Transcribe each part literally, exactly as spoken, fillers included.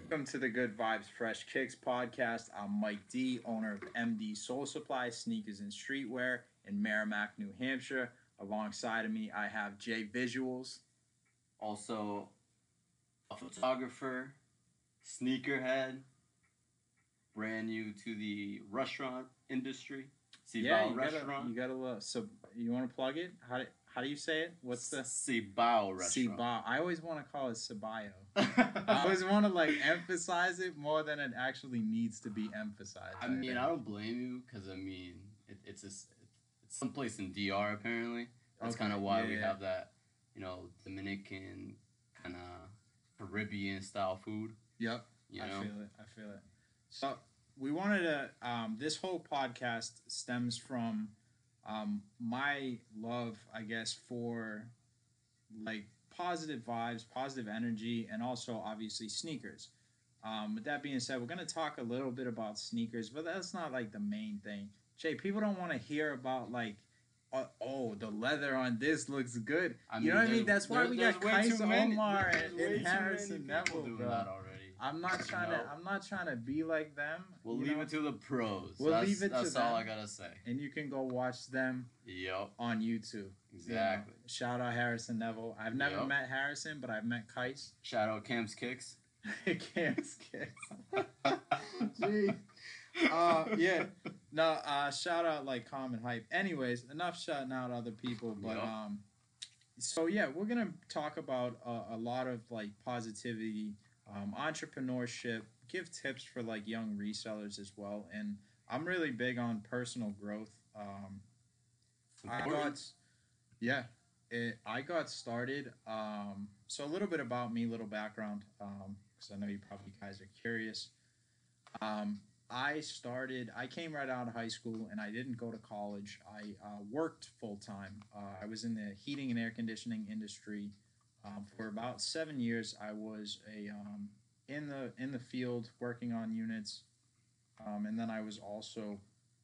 Welcome to the Good Vibes Fresh Kicks podcast. I'm Mike D, owner of M D Soul Supply Sneakers and Streetwear in Merrimack, New Hampshire. Alongside of me, I have J Visuals. Also, a photographer, sneakerhead, brand new to the restaurant industry. Cibao yeah, you restaurant. Gotta, you gotta look. So you want to plug it? How do, how do you say it? What's the Cibao restaurant? Cibao. I always want to call it Cibayo. I always want to like emphasize it more than it actually needs to be emphasized. I, I mean, think. I don't blame you because I mean, it, it's just it's someplace in D R apparently. That's okay. kind of why yeah, we yeah. have that, you know, Dominican kind of Caribbean style food. Yep. You I know? feel it. I feel it. So we wanted to. Um, this whole podcast stems from um, my love, I guess, for like positive vibes, positive energy, and also obviously sneakers. Um, with that being said, we're gonna talk a little bit about sneakers, but that's not like the main thing. Jay, people don't want to hear about like. Uh, oh, the leather on this looks good. I mean, you know what I mean? That's why there, we got Kaiser Omar and, and Harrison Neville, bro. That already. I'm not trying to. I'm not trying to be like them. We'll leave know? it to the pros. We'll that's, leave it that's to them. That's all I gotta say. And you can go watch them. Yep. On YouTube. Exactly. You know? Shout out Harrison Neville. I've never yep. met Harrison, but I've met Kais. Shout out Cam's Kicks. Cam's Kicks. Gee. Uh, yeah. No, uh, shout out like Common Hype. Anyways, enough shouting out other people, but yep. um, so yeah, we're gonna talk about uh, a lot of like positivity, um, entrepreneurship, give tips for like young resellers as well, and I'm really big on personal growth. Um, I got, yeah, it, I got started. Um, so a little bit about me, little background, um, because I know you probably guys are curious. Um. I started, I came right out of high school and I didn't go to college. I uh, worked full time. Uh, I was in the heating and air conditioning industry um, for about seven years. I was a um, in the in the field working on units, um, and then I was also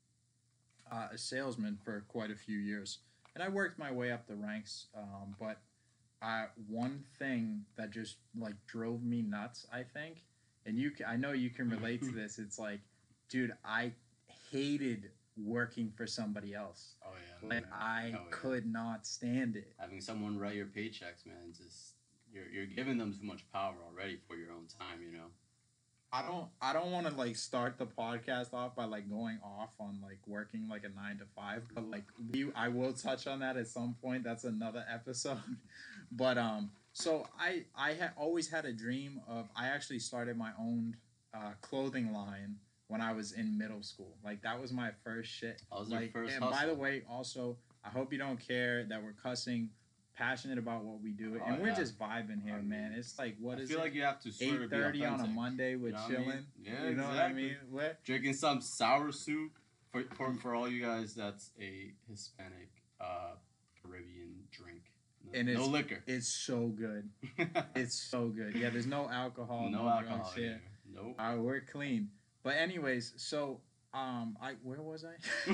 uh, a salesman for quite a few years. And I worked my way up the ranks. Um, but I, one thing that just like drove me nuts, I think, and you, I know you can relate to this. It's like, dude, I hated working for somebody else. Oh yeah, like man. I oh, yeah. could not stand it. Having someone write your paychecks, man, just you're you're giving them too much power already for your own time, you know. I don't I don't want to like start the podcast off by like going off on like working like a nine to five, but like we I will touch on that at some point. That's another episode, but um. So I I had always had a dream of I actually started my own uh, clothing line when I was in middle school. Like that was my first shit. That was like, your first and hustle. By the way, also I hope you don't care that we're cussing. Passionate about what we do, oh, and we're yeah. just vibing here, I mean, man. It's like what I is feel it? like you have to eight thirty on a Monday with you know chilling. I mean? Yeah, you know exactly. what I mean? What? Drinking some sour soup for for for all you guys. That's a Hispanic uh, Caribbean drink. No, and it's, no liquor. It's so good. It's so good. Yeah, there's no alcohol. No, no alcohol. Drugs, yeah. Nope. Uh, we're clean. But anyways, so um, I where was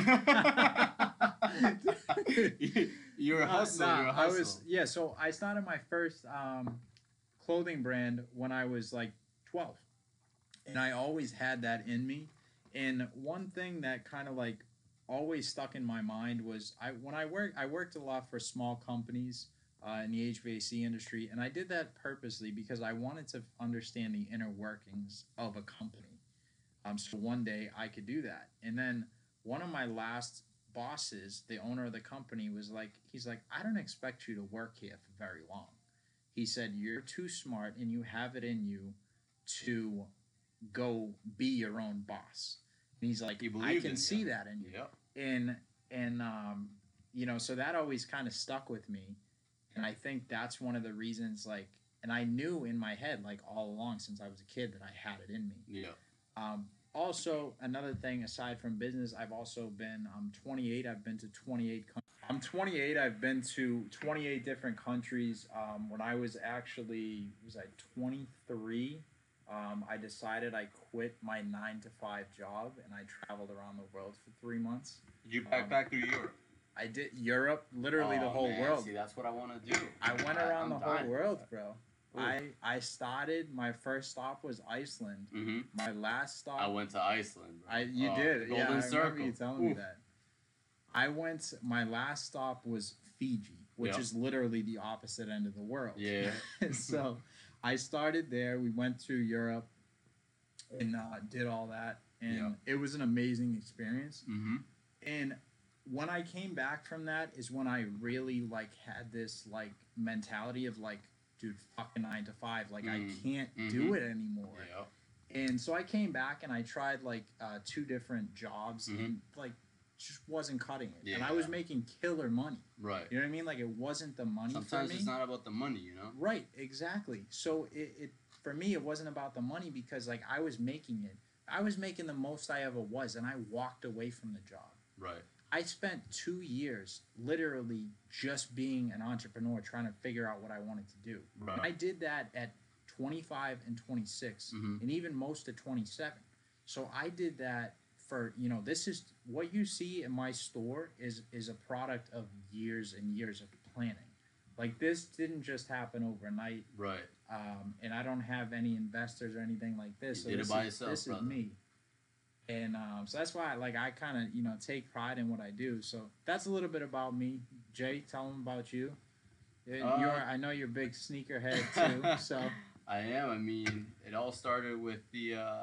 I? You're a hustler. Uh, nah, You're a hustler. I was yeah. So I started my first um, clothing brand when I was like twelve, and I always had that in me. And one thing that kind of like always stuck in my mind was I when I worked I worked a lot for small companies uh, in the H V A C industry, and I did that purposely because I wanted to understand the inner workings of a company. Um, so one day I could do that, and then one of my last bosses, the owner of the company, was like, he's like, I don't expect you to work here for very long. He said, you're too smart and you have it in you to go be your own boss. And he's like, I can see that in you. Yep. And, and, um, you know, so that always kind of stuck with me. And I think that's one of the reasons, like, and I knew in my head, like all along since I was a kid, that I had it in me. Yeah. Um, also, another thing aside from business, I've also been, I'm twenty-eight, I've been to twenty-eight countries. I'm twenty-eight, I've been to twenty-eight different countries. Um, when I was actually, was I twenty-three, um, I decided I quit my nine to five job and I traveled around the world for three months. Did you back um, back through Europe? I did Europe, literally oh, the whole man. world. See, that's what I want to do. I went around I'm the whole dying. world, bro. I I started. My first stop was Iceland. Mm-hmm. My last stop. I went to Iceland. Bro. I you oh, did. Golden Yeah, I Circle. remember you telling Oof. me that. I went. My last stop was Fiji, which yep. is literally the opposite end of the world. Yeah. So, I started there. We went to Europe, and uh, did all that, and yep. it was an amazing experience. Mm-hmm. And when I came back from that is when I really like had this like mentality of like, dude, fucking nine to five. Like mm. I can't mm-hmm. do it anymore. Yep. And so I came back and I tried like uh, two different jobs mm-hmm. and like just wasn't cutting it. Yeah. And I was making killer money. Right. You know what I mean? Like it wasn't the money Sometimes for me. It's not about the money, you know? Right, exactly. So it, it for me it wasn't about the money because like I was making it. I was making the most I ever was and I walked away from the job. Right. I spent two years literally just being an entrepreneur trying to figure out what I wanted to do. Right. And I did that at twenty-five and twenty-six mm-hmm. and even most at twenty-seven. So I did that for, you know, this is what you see in my store is is a product of years and years of planning. Like this didn't just happen overnight. Right. Um, and I don't have any investors or anything like this. You so did this it by is, yourself, This brother. is me. And um, so that's why, like, I kind of, you know, take pride in what I do. So that's a little bit about me. Jay, tell them about you. You're, uh, I know you're a big sneakerhead too. So I am. I mean, it all started with the uh,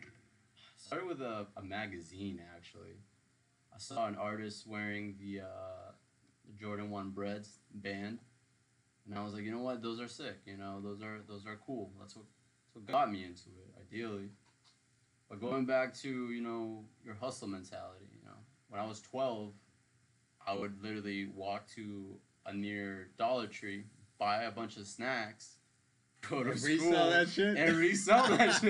started with a, a magazine actually. I saw an artist wearing the uh, the Jordan One Breads band, and I was like, you know what? Those are sick. You know, those are those are cool. That's what that's what got me into it. Ideally. But going back to, you know, your hustle mentality, you know, when I was twelve, I would literally walk to a near Dollar Tree, buy a bunch of snacks, go to and school, resell that shit, and resell that shit.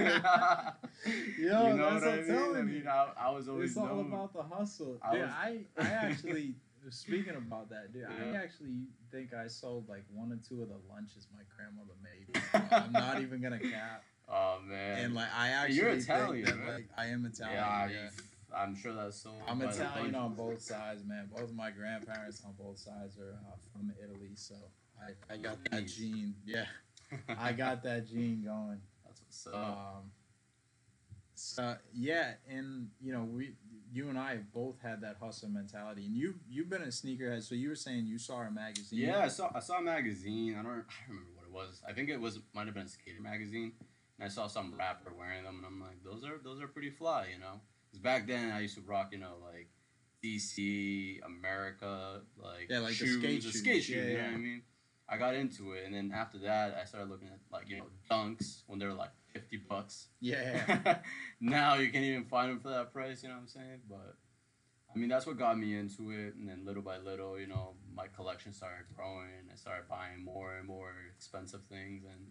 Yo, you know that's what I what mean? I'm telling I mean, I, I was always It's all known. about the hustle. I Dude, was- I, I actually, speaking about that, dude, I Yeah. actually think I sold like one or two of the lunches my grandmother made. I'm not even going to cap. Oh, man. And like I actually You're Italian, think that, right? like I am Italian. yeah, Yeah, I, I'm sure that's so. I'm by the Italian bunch. on both sides, man. Both of my grandparents on both sides are uh, from Italy, so I, I got that Nice. gene. Yeah, I got that gene going. That's what's up. Um, so yeah, and you know we, you and I have both had that hustle mentality, and you you've been a sneakerhead. So you were saying you saw a magazine. Yeah, I saw I saw a magazine. I don't I don't remember what it was. I think it was might have been a skater magazine. And I saw some rapper wearing them, and I'm like, those are those are pretty fly, you know. Because back then I used to rock, you know, like D C, America, like Yeah, like the shoes, skate the shoes. skate shoes. Yeah, you know yeah. what I mean? I got into it, and then after that, I started looking at like you know Dunks when they were like fifty bucks. Yeah. Now you can't even find them for that price. You know what I'm saying? But I mean, that's what got me into it, and then little by little, you know, my collection started growing. I started buying more and more expensive things, and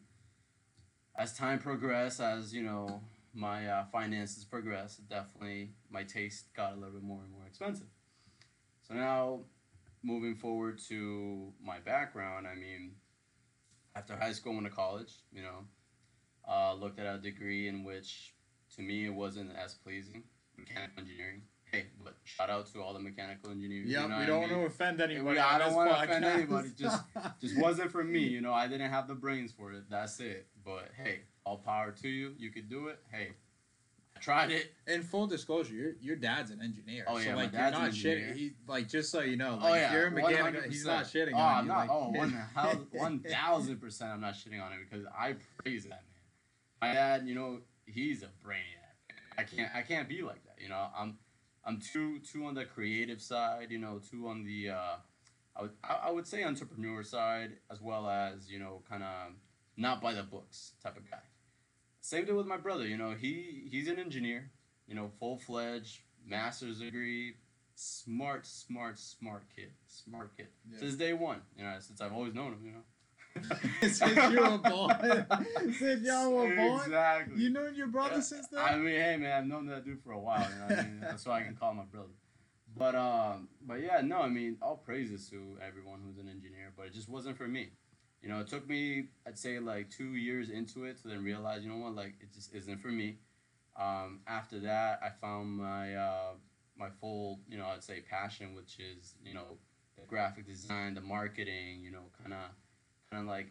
as time progressed, as you know, my uh, finances progressed, definitely my taste got a little bit more and more expensive. So now, moving forward to my background, I mean, after high school, went to college. You know, uh, looked at a degree in which, to me, it wasn't as pleasing, mechanical engineering. Hey, but shout out to all the mechanical engineers. Yeah, you know we what don't I want mean? to offend anybody. We- I on don't this want to offend podcast. anybody. Just, just wasn't for me. You know, I didn't have the brains for it. That's it. But hey, all power to you. You could do it. Hey, I tried it. In full disclosure, your your dad's an engineer. Oh, yeah, so my like dad's you're an not engineer. shitting. He like just so you know, like Oh yeah, you're a mechanical. one hundred He's not percent. shitting Oh, on I'm you. not. like, Oh, one hou- one thousand percent. I'm not shitting on it because I praise that man. My dad, you know, he's a brainiac. I can't. I can't be like that. You know, I'm. I'm too too on the creative side. You know, too on the. Uh, I would I, I would say entrepreneur side as well as you know kind of not by the books type of guy. Same thing with my brother. You know, he he's an engineer. You know, full fledged master's degree. Smart, smart, smart kid. Smart kid. Yeah. Since day one. You know, since I've always known him. You know. Since you were born. Since y'all were born. Exactly. You known your brother Yeah. since then? I mean, hey man, I've known that dude for a while. You know what I mean? That's why I can call him my brother. But um, but yeah, no, I mean, all praises to everyone who's an engineer, but it just wasn't for me. You know, it took me, I'd say, like two years into it to then realize, you know what, like it just isn't for me. Um, after that, I found my uh, my full, you know, I'd say passion, which is, you know, the graphic design, the marketing, you know, kind of, kind of like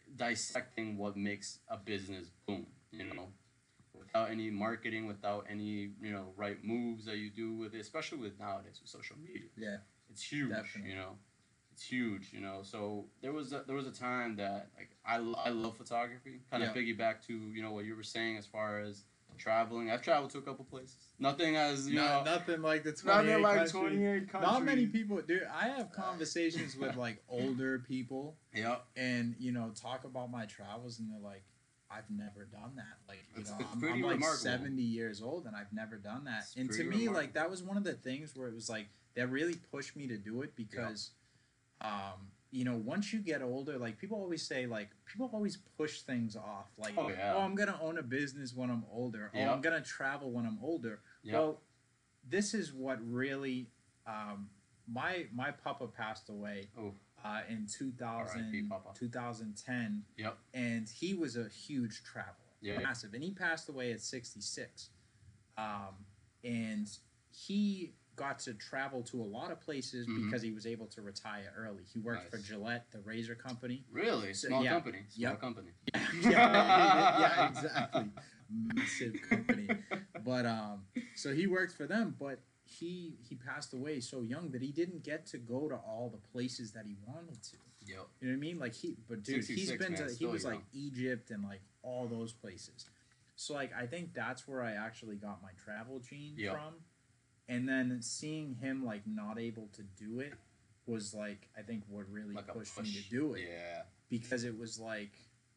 dissecting what makes a business boom. You know, without any marketing, without any you know right moves that you do with it, especially with nowadays with social media. Yeah, it's huge. definitely. You know, it's huge. You know, so there was a, there was a time that like I, lo- I love photography. Kind of Yeah. piggyback to you know what you were saying as far as traveling. I've traveled to a couple places. Nothing as you No- know. nothing like the Nothing twenty-eight like countries. twenty-eight countries. Not many people, dude. I have conversations with like older people, Yep. and you know, talk about my travels, and they're like, "I've never done that." Like, you It's- know, it's I'm, pretty I'm like remarkable. seventy years old, and I've never done that. It's and to pretty me, like, remarkable. that was one of the things where it was like that really pushed me to do it because, um, you know, once you get older, like people always say, like people always push things off. Like, Oh, yeah. oh, I'm gonna own a business when I'm older. Oh, Yep. I'm gonna travel when I'm older. Yep. Well, this is what really, um, my my papa passed away Oh. uh, in two thousand, R I P Papa. two thousand ten, Yep. and he was a huge traveler, Yeah. massive, and he passed away at sixty-six, um, and he got to travel to a lot of places Mhm. because he was able to retire early. He worked for Nice. Gillette, the razor company. Really? So, Small yeah. company. Small Yep. company. yeah, yeah, yeah, exactly. Massive company. But um, so he worked for them, but he he passed away so young that he didn't get to go to all the places that he wanted to. Yep. You know what I mean? Like he, but dude, he's sixty-six, been man, to. He still was like young. Egypt and like all those places. So like I think that's where I actually got my travel gene Yep. from, and then seeing him like not able to do it was like I think what really Like a pushed me push. to do it Yeah. because it was like,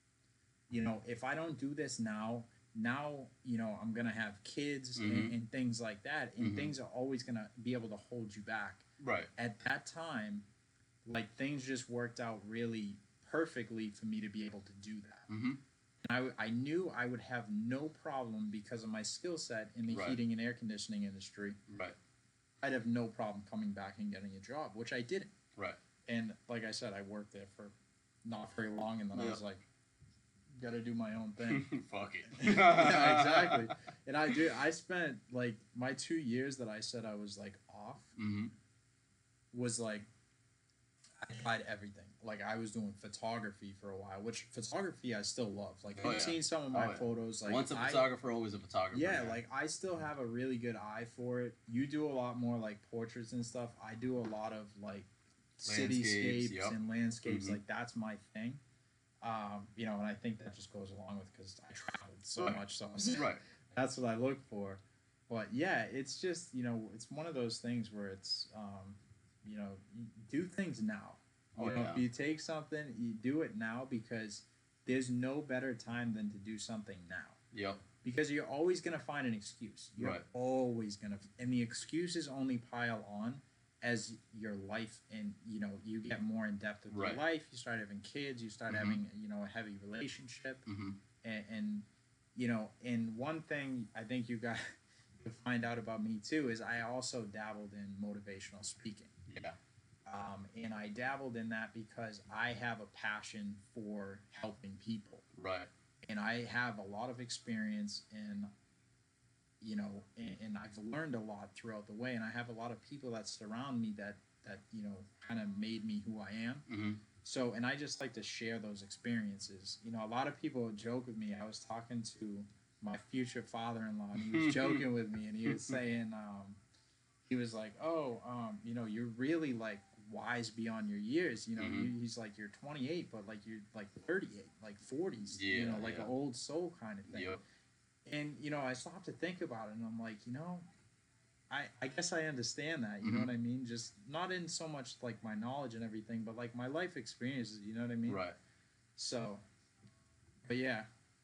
you know, if I don't do this now, now you know I'm gonna have kids Mhm. and, and things like that, and Mhm. things are always gonna be able to hold you back. Right. At that time, like things just worked out really perfectly for me to be able to do that. Mm-hmm. And I, I knew I would have no problem because of my skill set in the Right. heating and air conditioning industry. Right. I'd have no problem coming back and getting a job, which I didn't. Right. And like I said, I worked there for not very long, and then I Yeah. was like, got to do my own thing. Fuck it. Yeah, exactly. And I do. I spent like my two years that I said I was like off Mm-hmm. was like I tried everything. Like I was doing photography for a while, which photography I still love. Like Oh, I've yeah. seen some of my Oh, yeah. photos. Like Once a I- photographer, always a photographer. yeah, man. like I still have a really good eye for it. You do a lot more like portraits and stuff. I do a lot of like Landscapes, cityscapes yep. and landscapes. Mhm. Like that's my thing. Um, you know, and I think that just goes along with because I traveled so Right. much, so I was- Right. that's what I look for. But yeah, it's just you know, it's one of those things where it's um, you know, you do things now. You Oh, know, yeah. if you take something, you do it now because there's no better time than to do something now. Yep. Because you're always gonna find an excuse. You're Right. always gonna, and the excuses only pile on as your life and you know you get more in depth with Right. your life. You start having kids. You start Mhm. having you know a heavy relationship, Mm-hmm. and, and you know, and one thing I think you got to find out about me too is I also dabbled in motivational speaking. Yeah. Um, and I dabbled in that because I have a passion for helping people. Right. And I have a lot of experience in, you know, and, and I've learned a lot throughout the way. And I have a lot of people that surround me that, that you know, kind of made me who I am. Mm-hmm. So, and I just like to share those experiences. You know, a lot of people joke with me. I was talking to my future father-in-law, and he was joking with me, and he was saying, um, he was like, "Oh, um, you know, you're really like wise beyond your years. You know, Mhm. you, he's like, you're twenty-eight, but like you're like thirty-eight, like forties. Yeah, you know, like yeah. an old soul kind of thing." Yep. And you know, I stopped to think about it, and I'm like, you know, I I guess I understand that. You know Mhm. what I mean? Just not in so much like my knowledge and everything, but like my life experiences. You know what I mean? Right. So, but yeah.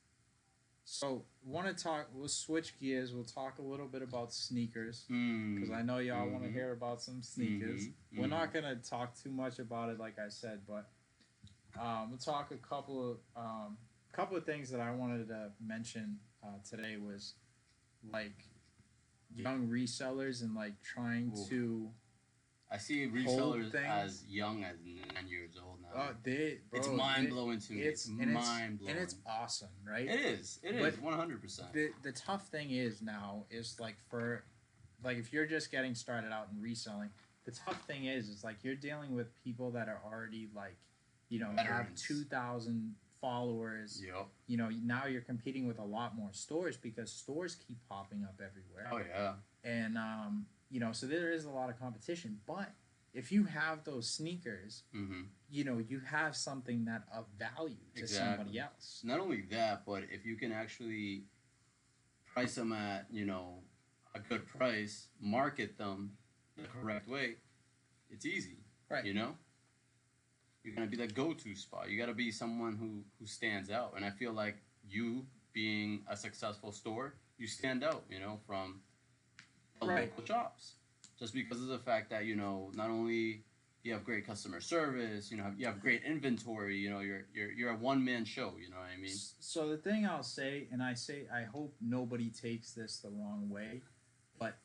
So, want to talk? We'll switch gears. We'll talk a little bit about sneakers Mm. because I know y'all want to Mhm. hear about some sneakers. Mhm. We're Mhm. not gonna talk too much about it, like I said, but um, we'll talk a couple of um, couple of things that I wanted to mention uh, today was like young resellers and like trying Ooh. to. I see Hold resellers things. as young as nine years old now. Uh, they, bro, it's they- mind blowing to me. It's It's, and it's mind blowing. and it's awesome, right? It is. It But is. One hundred percent. the the tough thing is now is like for like if you're just getting started out in reselling, the tough thing is is like you're dealing with people that are already like you know have Veterans. two thousand followers. Yep. You know, now you're competing with a lot more stores because stores keep popping up everywhere. Oh yeah. And um, you know, so there is a lot of competition. But if you have those sneakers, mm-hmm. you know, you have something that of value to exactly. somebody else. Not only that, but if you can actually price them at, you know, a good price, market them the correct way, it's easy. Right. You know? You're gonna be the go-to spot. You gotta be someone who, who stands out. And I feel like you being a successful store, you stand out, you know, from the right. local shops. Just because of the fact that, you know, not only you have great customer service, you know, you have great inventory, you know, you're you're you're a one man show, you know what I mean? So the thing I'll say, and I say I hope nobody takes this the wrong way, but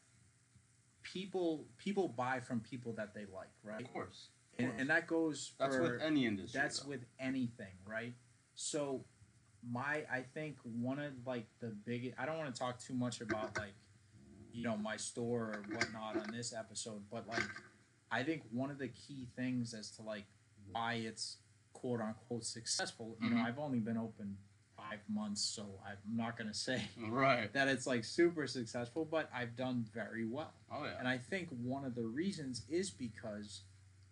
people people buy from people that they like, right? Of course. Of and, course. and that goes for, that's with any industry. That's though. with anything, right? So my I think one of like the biggest I don't want to talk too much about like you know my store or whatnot on this episode, but like I think one of the key things as to like why it's quote unquote successful, you mm-hmm. know, I've only been open five months, so I'm not gonna say right that it's like super successful, but I've done very well. Oh yeah. And I think one of the reasons is because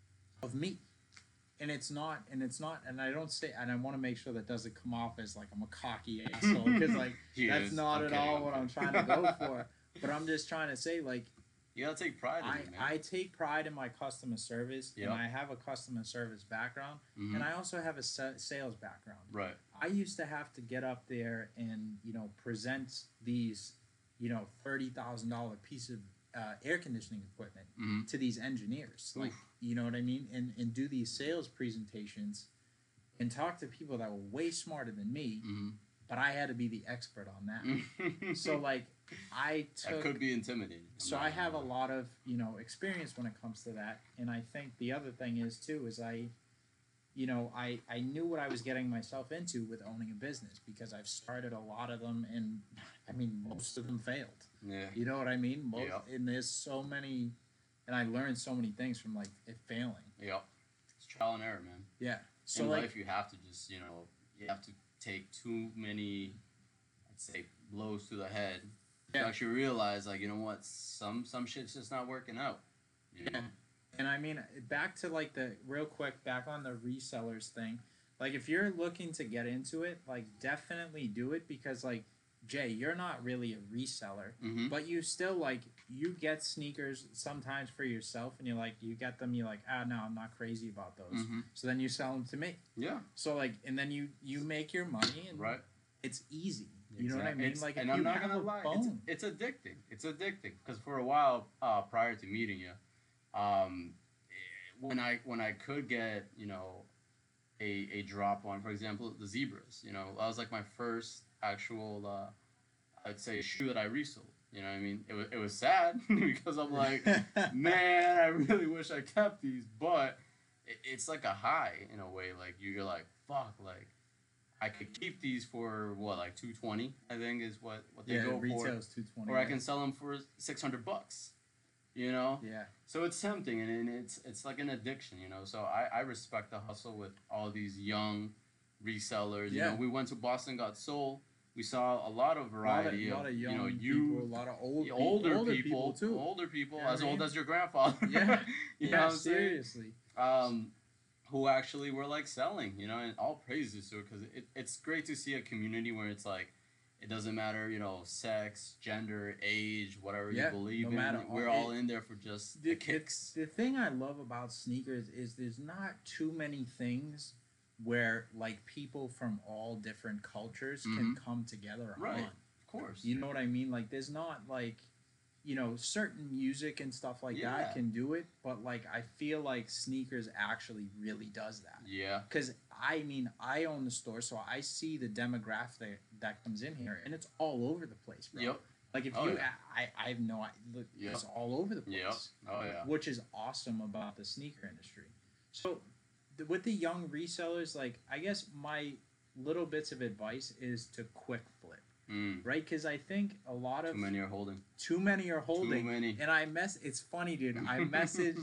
of me. And it's not, and it's not, and I don't say, and I want to make sure that doesn't come off as like I'm a cocky asshole, because like that's is. not okay, at all okay. what I'm trying to go for. But I'm just trying to say, like, you gotta take pride in I, it, man. I take pride in my customer service, yep. and I have a customer service background, mm-hmm. and I also have a sa- sales background. Right. I used to have to get up there and you know present these, you know, thirty thousand dollar piece of uh, air conditioning equipment mm-hmm. to these engineers, Oof. like you know what I mean, and and do these sales presentations, and talk to people that were way smarter than me, mm-hmm. but I had to be the expert on that. So like I took. That could be intimidating. So I have a lot of you know experience when it comes to that, and I think the other thing is too is I, you know, I I knew what I was getting myself into with owning a business because I've started a lot of them, and I mean most of them failed. Yeah. You know what I mean? Most, yeah. And there's so many, and I learned so many things from like it failing. Yeah. It's trial and error, man. Yeah. So in like, life, you have to just you know you have to take too many, I'd say, blows to the head. Yeah. To actually realize, like, you know what, some some shit's just not working out. You know? Yeah. And I mean, back to like the real quick, back on the resellers thing. Like, if you're looking to get into it, like, definitely do it because, like, Jay, you're not really a reseller, mm-hmm. but you still like you get sneakers sometimes for yourself, and you're like, you get them, you're like, ah, no, I'm not crazy about those. Mm-hmm. So then you sell them to me. Yeah. So like, and then you you make your money, and right. it's easy. You Exactly. know what I mean? It's, like, and if I'm you not have gonna a lie, bone, it's, it's addicting. It's addicting because for a while uh, prior to meeting you, um, when I when I could get you know a a drop on, for example, the zebras. You know, that was like my first actual, uh, I'd say, shoe that I resold. You know what I mean? It was it was sad because I'm like, man, I really wish I kept these, but it, it's like a high in a way. Like you're like, fuck, like. I could keep these for what, like two twenty? I think is what, what they yeah, go for. retail's two twenty. Or I can sell them for six hundred bucks. You know. Yeah. So it's tempting, and, and it's it's like an addiction, you know. So I, I respect the hustle with all these young resellers. Yeah. You know, we went to Boston Got Sold. We saw a lot of variety a lot of, a lot of young you know people, you a lot of old people, older, older people, people too. older people, Yeah, as I mean, old as your grandfather. Yeah. you yeah, know what I'm saying? seriously. Um, who actually were like selling, you know, and all praises to it because it, it's great to see a community where it's like, it doesn't matter, you know, sex, gender, age, whatever Yeah, you believe no in. matter. We're It- all in there for just the, The, kicks. the, the thing I love about sneakers is there's not too many things where like people from all different cultures can Mhm. come together Right. on. Of course. You know what I mean? Like there's not like, you know, certain music and stuff like Yeah. that can do it, but like I feel like sneakers actually really does that. Yeah. Because I mean, I own the store, so I see the demographic that, that comes in here, and it's all over the place, bro. Yep. Like if Oh, you, yeah. I, I have no, idea. Look, Yep. it's all over the place. Yep. Oh, yeah. Which is awesome about the sneaker industry. So, th- with the young resellers, like I guess my little bits of advice is to quick flip, Mm. right? Because I think a lot of Too many are holding. too many are holding. Too many. And I mess. It's funny, dude. I messaged.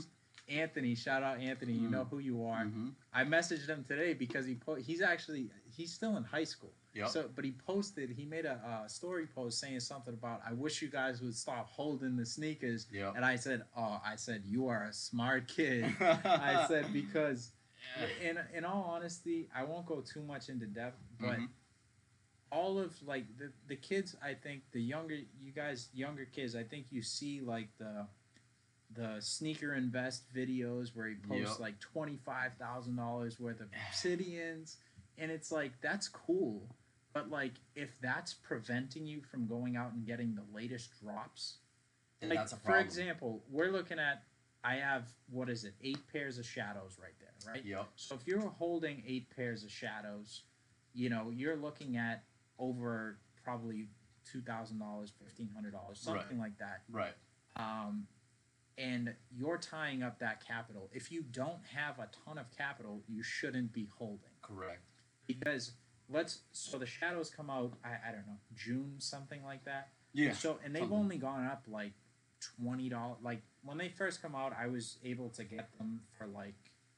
Anthony, shout out Anthony, you know who you are. Mm-hmm. I messaged him today because he po- he's actually he's still in high school. Yep. So, but he posted, he made a uh, story post saying something about, I wish you guys would stop holding the sneakers. Yep. And I said, oh, I said, you are a smart kid. I said, because yeah. in, in all honesty, I won't go too much into depth, but mm-hmm. all of like the, the kids, I think the younger, you guys, younger kids, I think you see like the, the sneaker invest videos where he posts yep. like twenty-five thousand dollars worth of obsidians. And it's like, that's cool. But, like, if that's preventing you from going out and getting the latest drops, then like, that's a problem. For example, we're looking at, I have, what is it, eight pairs of shadows right there, right? Yep. So if you're holding eight pairs of shadows, you know, you're looking at over probably two thousand dollars, fifteen hundred dollars, something right. like that. Right. Um, and you're tying up that capital. If you don't have a ton of capital, you shouldn't be holding. Correct. Because... Let's so the shadows come out. I, I don't know June something like that. Yeah. So and they've something. only gone up like twenty dollars. Like when they first come out, I was able to get them for like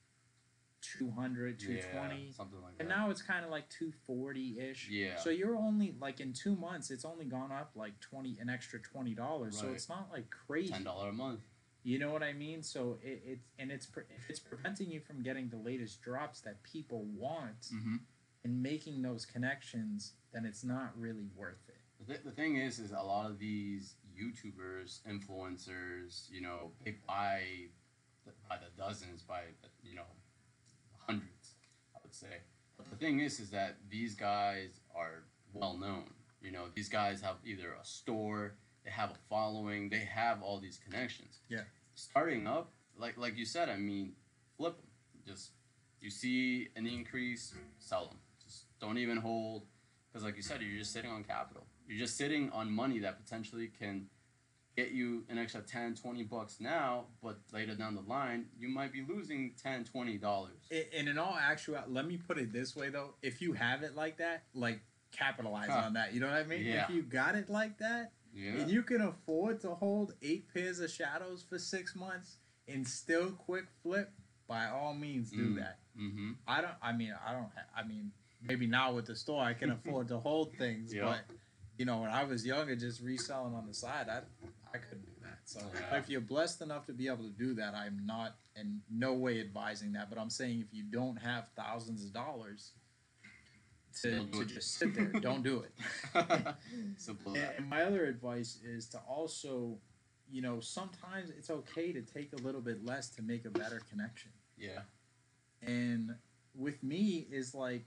two hundred, two twenty, yeah, something like and that. And now it's kind of like two forty ish. Yeah. So you're only like in two months, it's only gone up like twenty, an extra twenty dollars. Right. So it's not like crazy. Ten dollar a month. You know what I mean? So it, it's and it's if it's preventing you from getting the latest drops that people want. Mm-hmm. And making those connections, then it's not really worth it. The, th- the thing is, is a lot of these YouTubers, influencers, you know, they buy the, by the dozens, by the, you know, hundreds, I would say. But the thing is, is that these guys are well known. You know, these guys have either a store, they have a following, they have all these connections. Yeah. Starting up, like like you said, I mean, flip them. Just you see an increase, sell them. Don't even hold, because like you said, you're just sitting on capital. You're just sitting on money that potentially can get you an extra ten, twenty bucks now, but later down the line, you might be losing ten, twenty dollars. And in all actuality, let me put it this way, though. If you have it like that, like, capitalize huh. on that. You know what I mean? Yeah. If you got it like that, yeah. and you can afford to hold eight pairs of shadows for six months and still quick flip, by all means, do mm. that. Mm-hmm. I don't, I mean, I don't, I mean... Maybe now with the store, I can afford to hold things, yep. but you know, when I was younger, just reselling on the side, I I couldn't do that. So yeah. if you're blessed enough to be able to do that, I'm not in no way advising that. But I'm saying if you don't have thousands of dollars to, to just sit there, don't do it. Simple. and, and my other advice is to also, you know, sometimes it's okay to take a little bit less to make a better connection. Yeah. And with me is like,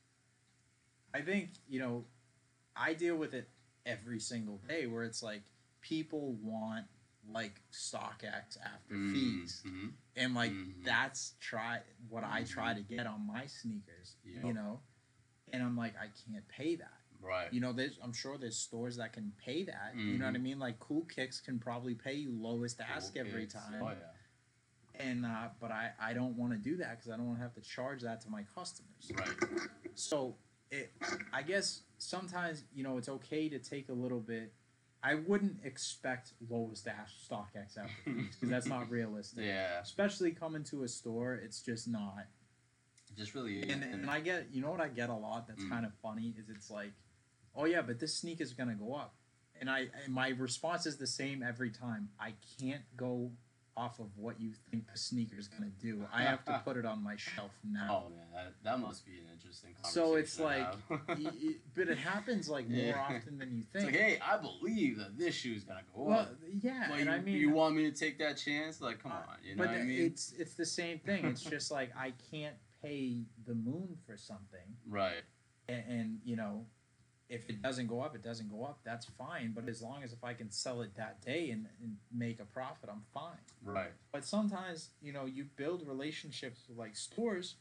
I think, you know, I deal with it every single day where it's like people want like StockX after mm-hmm. fees. Mm-hmm. And like mm-hmm. that's try what mm-hmm. I try to get on my sneakers, yep. you know? And I'm like, I can't pay that. Right. You know, there's I'm sure there's stores that can pay that. Mm-hmm. You know what I mean? Like Cool Kicks can probably pay you lowest cool ask every kicks. time. Oh, yeah. And uh, but I, I don't want to do that because I don't want to have to charge that to my customers. Right. So it, I guess sometimes, you know, it's okay to take a little bit. I wouldn't expect lowest dash StockX after fees because that's not realistic. Yeah. Especially coming to a store, it's just not. It just really. And, and I get, you know what I get a lot that's mm. kind of funny is it's like, oh yeah, but this sneaker is gonna go up, and I and my response is the same every time. I can't go off of what you think the sneaker's gonna do. I have to put it on my shelf now. Oh man, that, that must be an interesting conversation. So it's like, it, it, but it happens like more yeah. often than you think. It's like, hey, I believe that this shoe's gonna go well, up. Yeah, but and you, I mean, you want me to take that chance? Like, come uh, on, you know but what I mean? It's it's the same thing. It's just like I can't pay the moon for something, right? And, and you know. If it doesn't go up, it doesn't go up. That's fine. But as long as if I can sell it that day and, and make a profit, I'm fine. Right. But sometimes, you know, you build relationships with like stores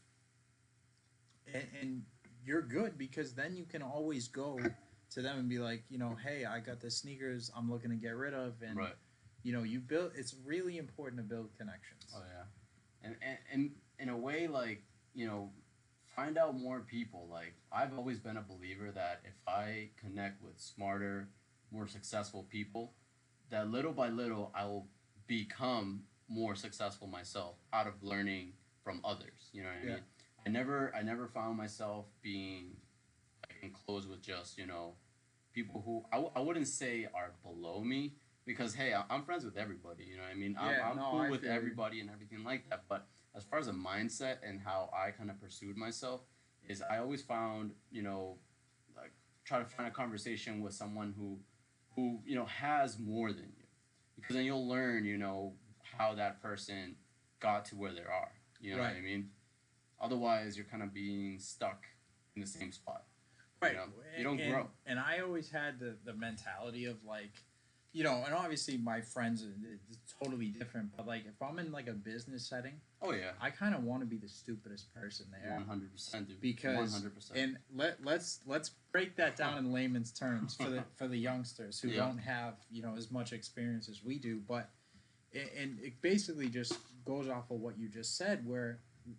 and, and you're good because then you can always go to them and be like, you know, hey, I got the sneakers I'm looking to get rid of. And, right. you know, you build, it's really important to build connections. Oh, yeah. And, and, and in a way, like, you know, find out more people. Like, I've always been a believer that if I connect with smarter, more successful people, that little by little I will become more successful myself out of learning from others. You know what I Yeah. mean? I never I never found myself being like enclosed with just you know people who I, w- I wouldn't say are below me because hey I- I'm friends with everybody. You know what I mean? I'm, Yeah, I'm no, cool I with feel you. everybody and everything like that. But as far as a mindset and how I kind of pursued myself is I always found you know like try to find a conversation with someone who who you know has more than you because then you'll learn you know how that person got to where they are. You know Right. what I mean? Otherwise, you're kind of being stuck in the same spot. Right. You know, you don't and, grow. And I always had the, the mentality of like, you know, and obviously my friends, it's totally different. But like, if I'm in like a business setting, Oh yeah, I kind of want to be the stupidest person there. one hundred percent, dude. Because one hundred percent. and let let's let's break that down in layman's terms for the for the youngsters who Yeah. don't have you know as much experience as we do. But a- and it basically just goes off of what you just said, where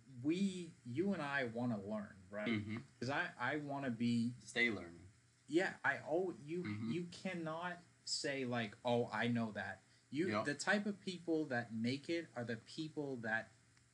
we you and I want to learn, right? Mm-hmm. Because I I want to be Stay learning. yeah I oh you Mhm. you cannot say like oh I know that you Yep. the type of people that make it are the people that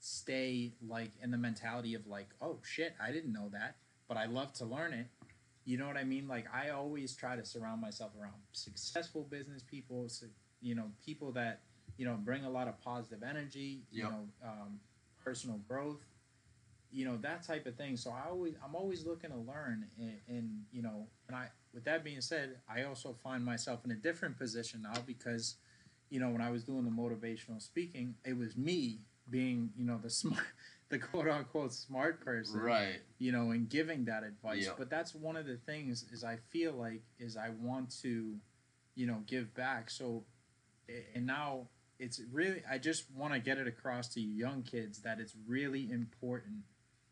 stay like in the mentality of like oh shit I didn't know that but I love to learn it. You know what I mean? Like I always try to surround myself around successful business people, so, you know, people that you know bring a lot of positive energy, you Yep. know, um, personal growth, you know, that type of thing. So I always I'm always looking to learn, and, and you know, and I with that being said, I also find myself in a different position now because, you know, when I was doing the motivational speaking, it was me being you know the smart, the quote unquote smart person, Right. you know, and giving that advice. Yep. But that's one of the things is I feel like is I want to, you know, give back. So, a- and now it's really I just want to get it across to you young kids that it's really important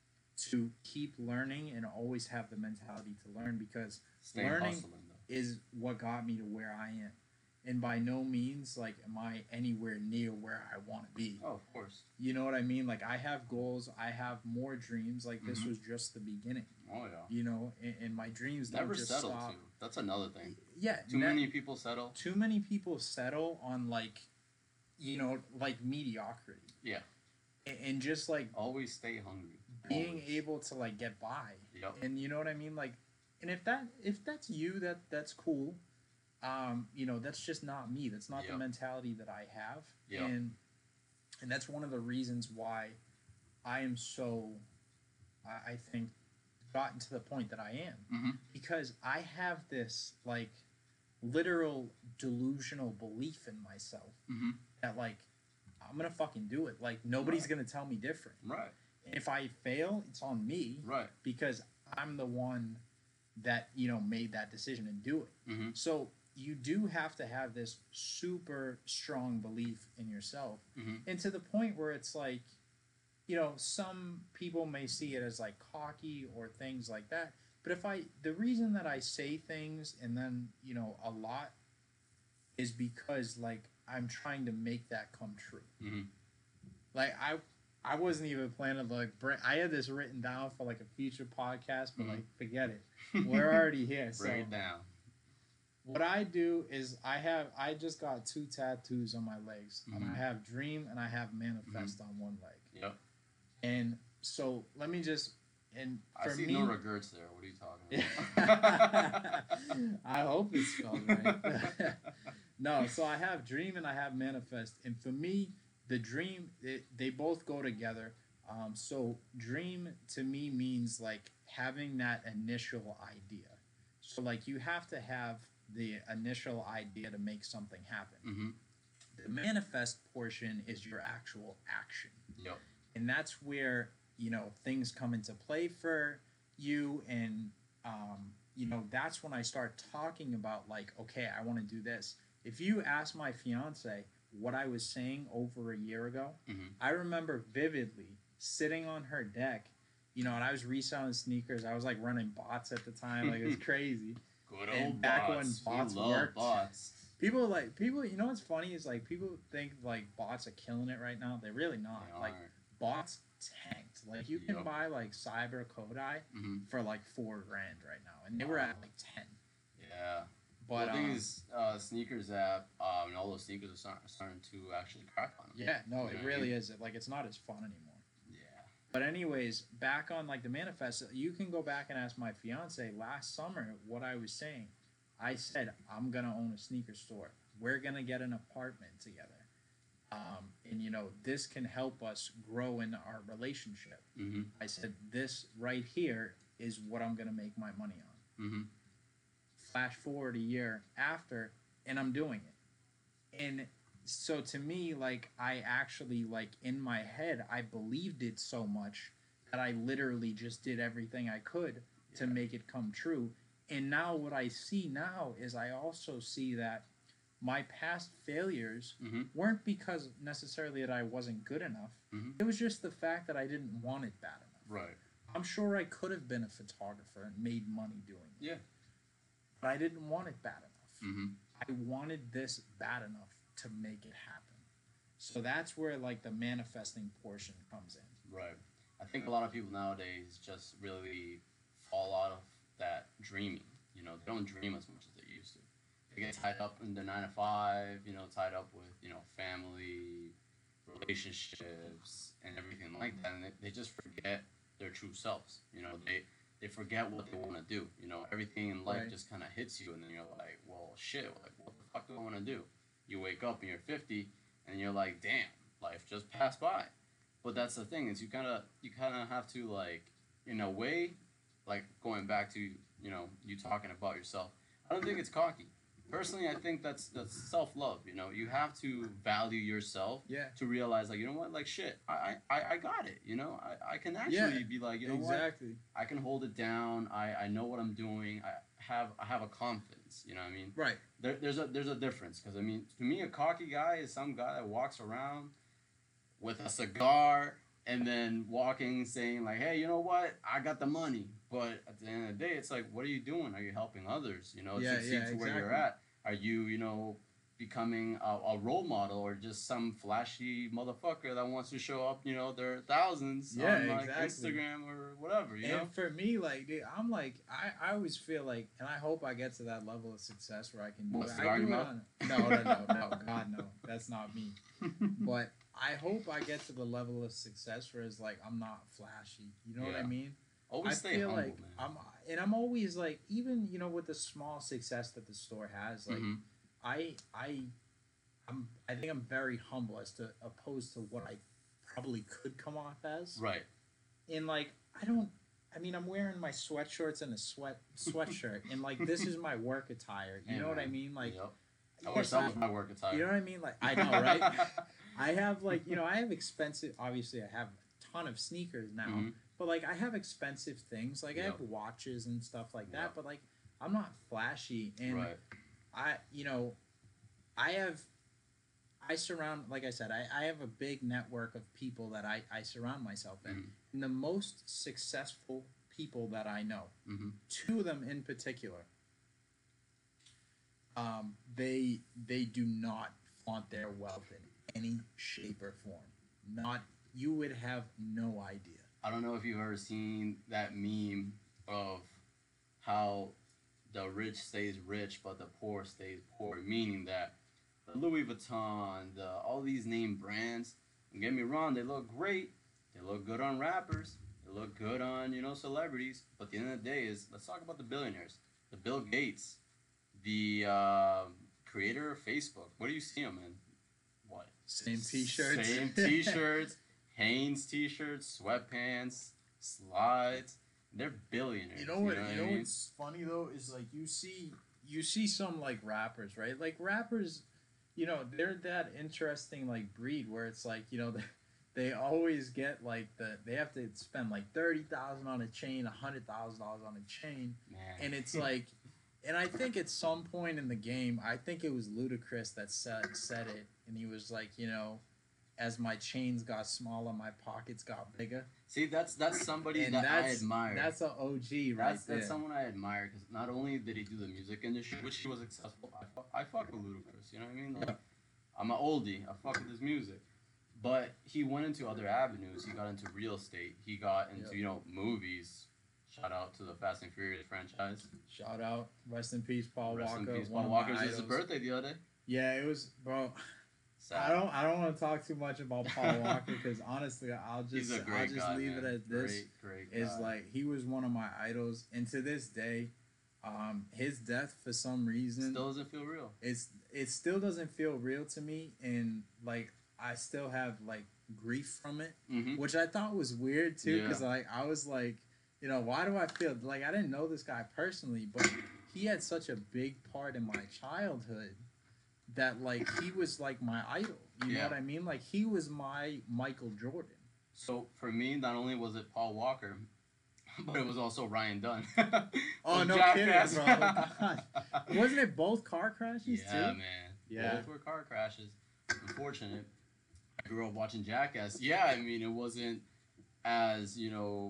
to keep learning and always have the mentality to learn because Stay learning hustling though. is what got me to where I am. And by no means like am I anywhere near where I want to be. Oh, of course. You know what I mean? Like I have goals, I have more dreams. Like this Mhm. was just the beginning. Oh yeah. You know, and, and my dreams Never don't just settle stop. too. That's another thing. Yeah, Too ne- many people settle. too many people settle on like, you know, like mediocrity. Yeah. And, and just like Always stay hungry. being Always. able to like get by. Yep. And you know what I mean? Like, and if that if that's you, that that's cool. Um, you know, that's just not me. That's not the Yep. mentality that I have. Yep. And and that's one of the reasons why I am so I, I think gotten to the point that I am. Mm-hmm. Because I have this like literal delusional belief in myself Mm-hmm. that like I'm gonna fucking do it. Like nobody's Right. gonna tell me different. Right. If I fail, it's on me Right. because I'm the one that you know made that decision and do it. Mm-hmm. So you do have to have this super strong belief in yourself, Mm-hmm. and to the point where it's like, you know, some people may see it as like cocky or things like that. But if I, the reason that I say things and then you know a lot is because like I'm trying to make that come true. Mm-hmm. Like I, I wasn't even planning to like bring. I had this written down for like a future podcast, but Mhm. like forget it. We're already here. So Break it down. what I do is I have I just got two tattoos on my legs, and Mhm. I have dream and I have manifest on one leg. Yep. And so let me just and I for see me, no regrets there. What are you talking Yeah. about? I hope it's spelled right. No, so I have dream and I have manifest, and for me, the dream it, they both go together. Um, so dream to me means like having that initial idea. So like you have to have the initial idea to make something happen. Mm-hmm. The manifest portion is your actual action. Yep. And that's where you know things come into play for you, and um, you know that's when I start talking about like, okay, I want to do this. If you ask my fiance what I was saying over a year ago, Mhm. I remember vividly sitting on her deck, you know, and I was reselling sneakers. I was like running bots at the time, like it was crazy. Good And old back when bots. bots we love worked. bots. People like people. You know what's funny is like people think like bots are killing it right now. They're really not. They Like are. bots tanked. Like you can Yup. buy like Cyber Kodai Mhm. for like four grand right now, and they were at like ten. Yeah. But well, the thing um, is, uh, sneakers app, um, and all those sneakers are start, starting to actually crack on them. yeah, no, You know it what I really mean? is. Like it's not as fun anymore. Yeah. But anyways, back on like the manifest, you can go back and ask my fiance last summer what I was saying. I said I'm gonna own a sneaker store. We're gonna get an apartment together, um, and you know this can help us grow in our relationship. Mm-hmm. I said this right here is what I'm gonna make my money on. Mm-hmm. Flash forward a year after, and I'm doing it. And so to me, like I actually like in my head, I believed it so much that I literally just did everything I could to Yeah. make it come true. And now what I see now is I also see that my past failures Mm-hmm. weren't because necessarily that I wasn't good enough. Mm-hmm. It was just the fact that I didn't want it bad enough. Right. I'm sure I could have been a photographer and made money doing it. Yeah. But I didn't want it bad enough. Mm-hmm. I wanted this bad enough to make it happen. So that's where like the manifesting portion comes in. Right. I think a lot of people nowadays just really fall out of that dreaming. You know, they don't dream as much as they used to. They get tied up in their nine to five, you know, tied up with, you know, family, relationships, and everything like that. And they, they just forget their true selves. You know, they, they forget what they want to do. You know, everything in life Right. just kind of hits you, and then you're like, well, shit, like, what the fuck do I want to do? You wake up and you're fifty, and you're like, damn, life just passed by. But that's the thing is you kind of you kind of have to like in a way, like going back to you know you talking about yourself. I don't think it's cocky. Personally, I think that's that's self love. You know, you have to value yourself Yeah. to realize like you know what, like shit, I I, I got it. You know, I, I can actually Yeah, be like you know what, exactly. I can hold it down. I, I know what I'm doing. I have I have a confidence. You know what I mean? Right. There, there's a there's a difference because I mean to me a cocky guy is some guy that walks around with a cigar and then walking saying like hey you know what I got the money, but at the end of the day it's like what are you doing? Are you helping others? You know, Yeah, succeed yeah, to where exactly. you're at? Are you you know becoming a, a role model or just some flashy motherfucker that wants to show up you know their thousands Yeah, on like exactly. Instagram or whatever you And know? for me, like, dude, I'm like, I, I always feel like, and I hope I get to that level of success where I can do What, it. cigar I in do your it on, no, no, no, no, God, no, that's not me. But I hope I get to the level of success where it's like I'm not flashy. You know what I Yeah. mean? Always I stay feel humble, like man. I'm, and I'm always like, even you know, with the small success that the store has, like, Mhm. I, I, I'm, I think I'm very humble as to opposed to what I probably could come off as. Right. And like, I don't. I mean, I'm wearing my sweatshorts and a sweat sweatshirt, and like, this is my work attire. You Hey, know what I man. mean? Like, Yep. I yes, wish that I- was my work attire. you know what I mean? Like, I know, right? I have like, you know, I have expensive. Obviously, I have a ton of sneakers now, Mhm. but like, I have expensive things. Like, I have Yep. watches and stuff like that. Yep. But like, I'm not flashy, and Right. I, you know, I have. I surround, like I said, I, I have a big network of people that I, I surround myself in. Mhm. And the most successful people that I know, Mhm. two of them in particular, um, they they do not flaunt their wealth in any shape or form. Not you would have no idea. I don't know if you've ever seen that meme of how the rich stays rich, but the poor stays poor, meaning that the Louis Vuitton, the all these name brands. Don't get me wrong, they look great. They look good on rappers. They look good on you know celebrities. But at the end of the day, is let's talk about the billionaires. The Bill Gates, the uh, creator of Facebook. What do you see him in? What? Same t-shirts. Same t-shirts. Hanes t-shirts, sweatpants, slides. They're billionaires. You know what? You know, I mean? what's funny though is like you see you see some like rappers, right? Like rappers, you know, they're that interesting like breed where it's like you know they, they always get like the they have to spend like thirty thousand on a chain, a hundred thousand dollars on a chain, Man. and it's like, and I think at some point in the game, I think it was Ludacris that said said it, and he was like, you know, as my chains got smaller, my pockets got bigger. See, that's that's somebody And that I that's admire. that's an O G right That's there. that's someone I admire because not only did he do the music industry, which he was successful. I fuck, I fuck with Ludacris. You know what I mean? Like, I'm an oldie. I fuck with his music, but he went into other avenues. He got into real estate. He got into Yep. you know movies. Shout out to the Fast and Furious franchise. Shout out, rest in peace, Paul Rest Walker. in peace, one Paul of Walker. my It was his idols. birthday the other day. Yeah, it was, bro. Sad. I don't, I don't want to talk too much about Paul Walker because honestly, I'll just, He's a great I'll just guy, leave man. it at this. Great, great Is guy. like he was one of my idols, and to this day, um, his death for some reason Still doesn't feel real. it's it still doesn't feel real to me, and like I still have like grief from it, Mm-hmm. which I thought was weird too, because Yeah. like I was like, you know, why do I feel like I didn't know this guy personally, but he had such a big part in my childhood that like he was like my idol. You Yeah. know what I mean? Like he was my Michael Jordan. So for me, not only was it Paul Walker, but it was also Ryan Dunn. Oh From no Jackass. kidding, bro! God. Wasn't it both car crashes Yeah, too? man. Yeah. Both were car crashes. Unfortunate. I grew up watching Jackass. Yeah, I mean, it wasn't as, you know,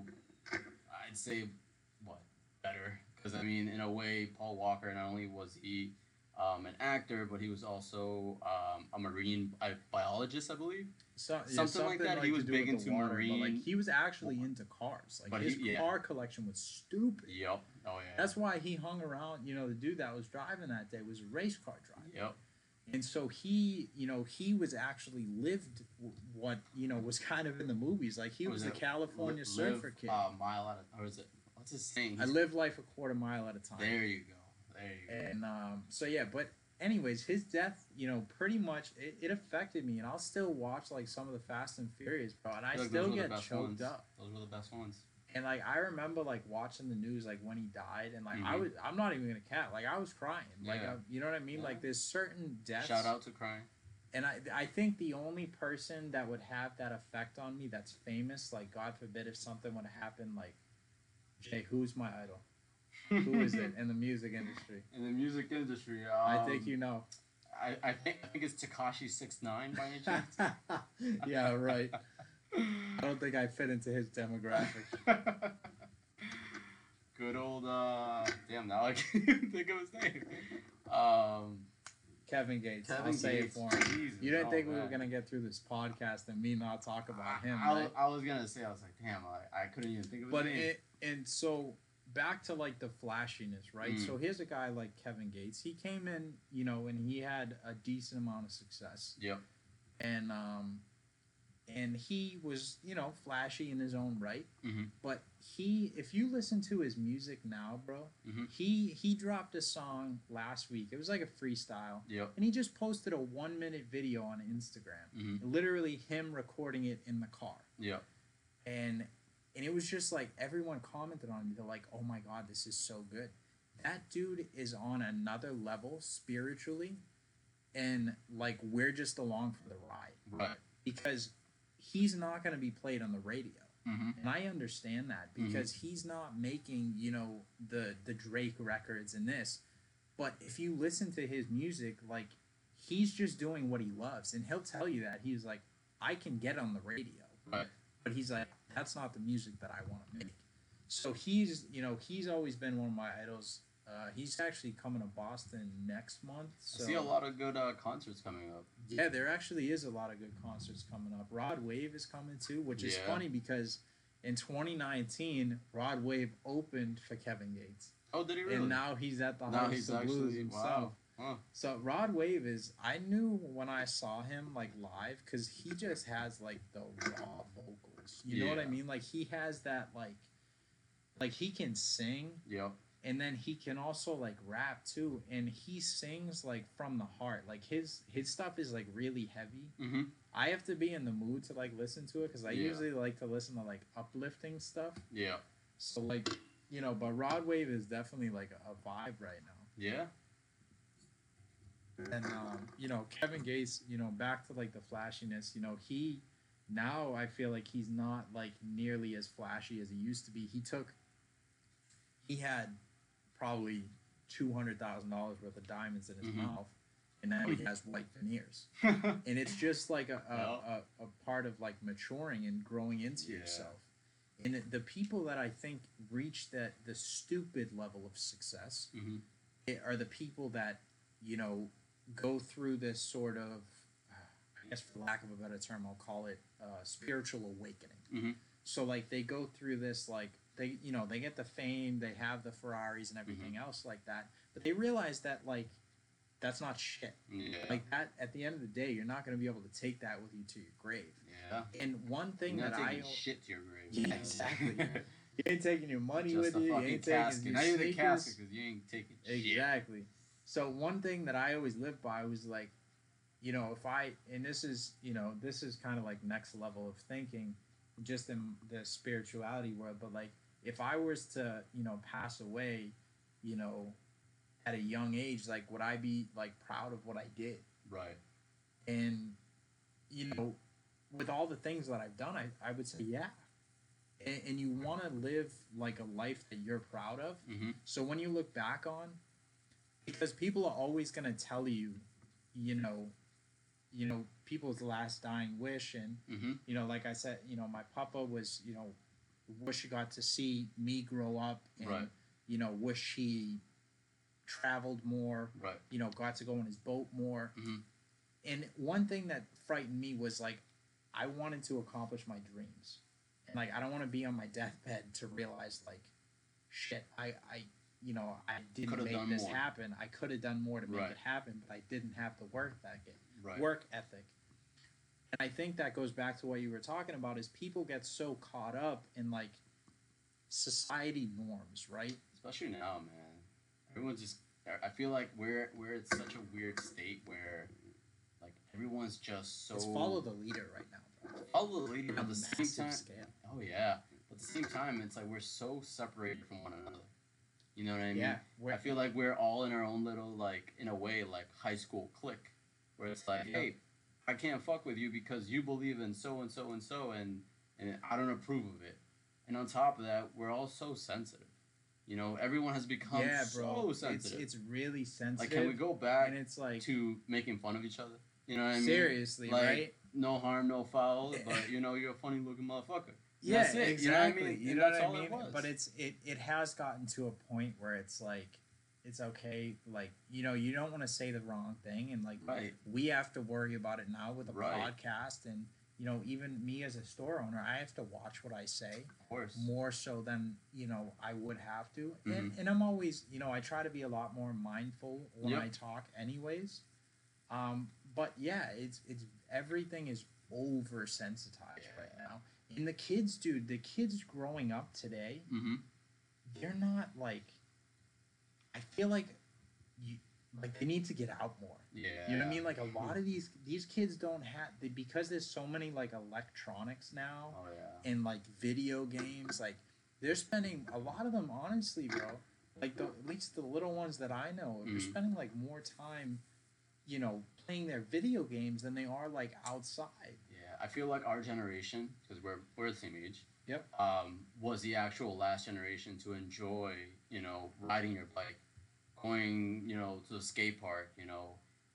I'd say, what, better. Because, I mean, in a way, Paul Walker, not only was he um, an actor, but he was also um, a marine bi- biologist, I believe. So, yeah, Something like that. He to was do big with the into water, but, like marine- he was actually into cars. Like But his he- yeah. car collection was stupid. Yep. Oh, yeah. That's why he hung around. You know, the dude that was driving that day was a race car driver. Yep. And so he, you know, he was actually lived w- what you know was kind of in the movies. Like he What was was a it? California Li- surfer live kid. A mile at a, or is it, what's his saying? I He's- live life a quarter mile at a time. There you go. There you go. And um, so yeah, but anyways, his death, you know, pretty much it, it affected me, and I'll still watch like some of the Fast and Furious, bro, and I, feel like still those were the get best choked ones. up. Those were the best ones. And like I remember like watching the news like when he died, and like I Mhm. was I'm not even gonna cap, like I was crying, like Yeah. I, you know what I mean? Yeah. Like there's certain deaths. Shout out to Crying. And I I think the only person that would have that effect on me that's famous, like God forbid if something would happen, like Jay, who's my idol? Who is it in the music industry? In the music industry, um, I think you know. I, I think I think it's Tekashi six nine by any chance. Yeah, right. I don't think I fit into his demographic. Good old uh, damn! Now I can't even think of his name. Um, Kevin Gates. Kevin I'll say Gates. it for him. Jesus, You didn't oh, think we were man. gonna get through this podcast and me not talk about him, I, right? I, I was gonna say I was like, damn, I, I couldn't even think of his But name. it, and so back to like the flashiness, right? Mm. So here's a guy like Kevin Gates. He came in, you know, and he had a decent amount of success, Yep. and um, and he was, you know, flashy in his own right. Mhm. But he, if you listen to his music now, bro, Mhm. he he dropped a song last week. It was like a freestyle, Yep. and he just posted a one minute video on Instagram, Mhm. literally him recording it in the car, Yep. and and it was just like everyone commented on it. They're like, "Oh my god, this is so good." That dude is on another level spiritually, and like we're just along for the ride, Right. because he's not going to be played on the radio. Mm-hmm. And I understand that because he's not making, you know, the the Drake records and this. But if you listen to his music, like he's just doing what he loves, and he'll tell you that he's like, I can get on the radio, Right. but he's like, that's not the music that I want to make. So he's, you know, he's always been one of my idols. Uh, he's actually coming to Boston next month. So I see a lot of good uh, concerts coming up. yeah, there actually is a lot of good concerts coming up. Rod Wave is coming too, which is Yeah. funny because in twenty nineteen, Rod Wave opened for Kevin Gates, Oh, did he really? and now he's at the now House he's of Blues actually himself. wow. Huh. So Rod Wave is, I knew when I saw him like live because he just has like the raw vocals. You know what I Yeah. mean? Like he has that like, like he can sing. Yep. And then he can also like rap too, and he sings like from the heart. Like his his stuff is like really heavy. Mm-hmm. I have to be in the mood to like listen to it because I Yeah. usually like to listen to like uplifting stuff. Yeah. So like you know, but Rod Wave is definitely like a, a vibe right now. Yeah. And um, you know, Kevin Gates, you know, back to like the flashiness. You know, he now I feel like he's not like nearly as flashy as he used to be. He took, he had probably two hundred thousand dollars worth of diamonds in his Mhm. mouth, and now he has white veneers. And it's just like a a, Yeah. a, a part of like maturing and growing into Yeah. yourself. And it- the people that I think reach that the stupid level of success Mm-hmm. it are the people that you know go through this sort of, I guess for lack of a better term, I'll call it uh, spiritual awakening. Mhm. So like they go through this like they you know they get the fame, they have the Ferraris and everything Mm-hmm. else like that, but they realize that like that's not shit. Yeah. Like that, at the end of the day, you're not going to be able to take that with you to your grave. Yeah. And one thing You're that not I taking shit to your grave. yeah, exactly. You ain't taking your money Just with the you. You fucking ain't taking casket. your Not even the sneakers. casket because you ain't taking shit. Exactly. So one thing that I always lived by was like, you know, if I and this is you know this is kind of like next level of thinking, just in the spirituality world. But like, if I was to you know pass away, you know, at a young age, like would I be like proud of what I did? Right. And you know, with all the things that I've done, I I would say yeah. And, and you want to live like a life that you're proud of. Mm-hmm. So when you look back on, because people are always going to tell you, you know, you know, people's last dying wish, and Mm-hmm. you know, like I said, you know, my papa was, you know, wish he got to see me grow up, and Right. you know, wish he traveled more, Right. you know, got to go on his boat more. Mhm. And one thing that frightened me was like, I wanted to accomplish my dreams, and like I don't want to be on my deathbed to realize like, shit, I I you know I didn't Coulda make done this more. happen. I could have done more to make Right. it happen, but I didn't have the work ethic. Right. Work ethic. And I think that goes back to what you were talking about is people get so caught up in like society norms, right? Especially now, man. Everyone's just. I feel like we're we're at such a weird state where, like, everyone's just so. It's follow the leader right now, bro. Follow the leader On at a the same massive time. scale. Oh yeah, but at the same time, it's like we're so separated from one another. You know what I mean? Yeah, we're, I feel like we're all in our own little, like, in a way, like high school clique, where it's like, Yeah. hey, I can't fuck with you because you believe in so and so and so, and and I don't approve of it. And on top of that, we're all so sensitive. You know, everyone has become yeah, bro. so sensitive. It's it's really sensitive. Like, can we go back and it's like to making fun of each other? You know what I mean? seriously, Like, right? no harm, no foul, but you know, you're a funny looking motherfucker. Yeah, That's it, exactly. you know what I mean? You And know that's what I all it mean? was. But it's it it has gotten to a point where it's like it's okay, like you know, you don't want to say the wrong thing, and like Right. we have to worry about it now with a Right. podcast, and you know, even me as a store owner, I have to watch what I say Of course. more so than you know I would have to, and Mhm. and I'm always you know I try to be a lot more mindful when Yep. I talk, anyways. Um, but yeah, it's it's everything is oversensitized Yeah. right now. And the kids, dude, the kids growing up today, Mm-hmm. they're not like. I feel like, you like they need to get out more. Yeah. You know what I mean? Like a lot of these these kids don't have they, because there's so many like electronics now Oh yeah. and like video games. Like they're spending a lot of them, honestly, bro. Like the at least the little ones that I know, they're Mhm. spending like more time, you know, playing their video games than they are like outside. Yeah. I feel like our generation, because we're we're the same age. Yep. Um, was the actual last generation to enjoy, you know, riding your bike, going, you know, to the skate park. You know,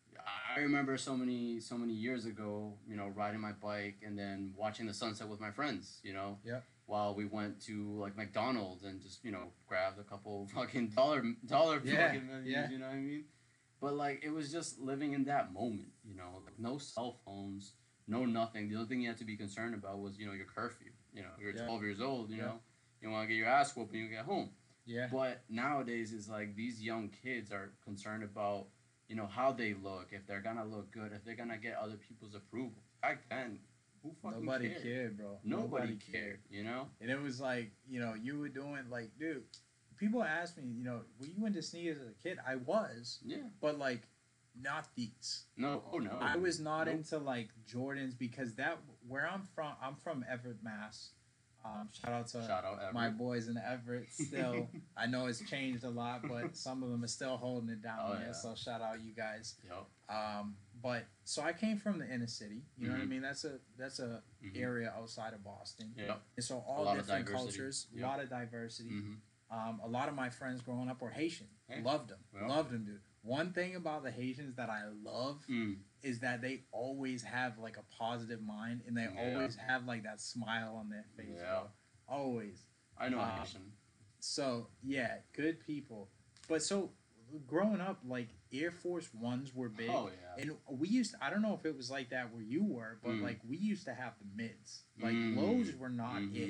I remember so many so many years ago, you know, riding my bike and then watching the sunset with my friends. You know. Yep. While we went to like McDonald's and just, you know, grabbed a couple fucking dollar dollar Yeah, fucking menus, yeah. you know what I mean? But like it was just living in that moment, you know, like no cell phones, no nothing. The only thing you had to be concerned about was, you know, your curfew. You know, you're Yeah. twelve years old, you Yeah. know, you want to get your ass whooped when you get home. Yeah. But nowadays is like these young kids are concerned about, you know, how they look, if they're gonna look good, if they're gonna get other people's approval. Back then, who fucking Nobody cared? cared, bro. Nobody, cared, you know? And it was like, you know, you were doing like, dude. People ask me, you know, were you into sneakers as a kid? I was, Yeah. but like, not these. No, oh no. I was not Nope. into like Jordans because that where I'm from. I'm from Everett, Mass. Um, shout out to Shout out Everett. my boys in Everett. Still, I know it's changed a lot, but some of them are still holding it down Oh, there. yeah. So shout out you guys. Yep. Um, but so I came from the inner city. You know what I Mhm. mean? That's a that's a Mhm. area outside of Boston. Yep. And so all lot of different diversity. cultures, a Yep. lot of diversity. Mm-hmm. Um, a lot of my friends growing up were Haitian. Hey. Loved them. Well. Loved them, dude. One thing about the Haitians that I love Mm. is that they always have like a positive mind and they Yeah. always have like that smile on their face. Yeah. Bro. Always. I know Um, Haitian. So yeah, good people. But so growing up, like Air Force Ones were big. Oh yeah. And we used to, I don't know if it was like that where you were, but Mm. like we used to have the mids. Like Mm. lows were not Mhm. it.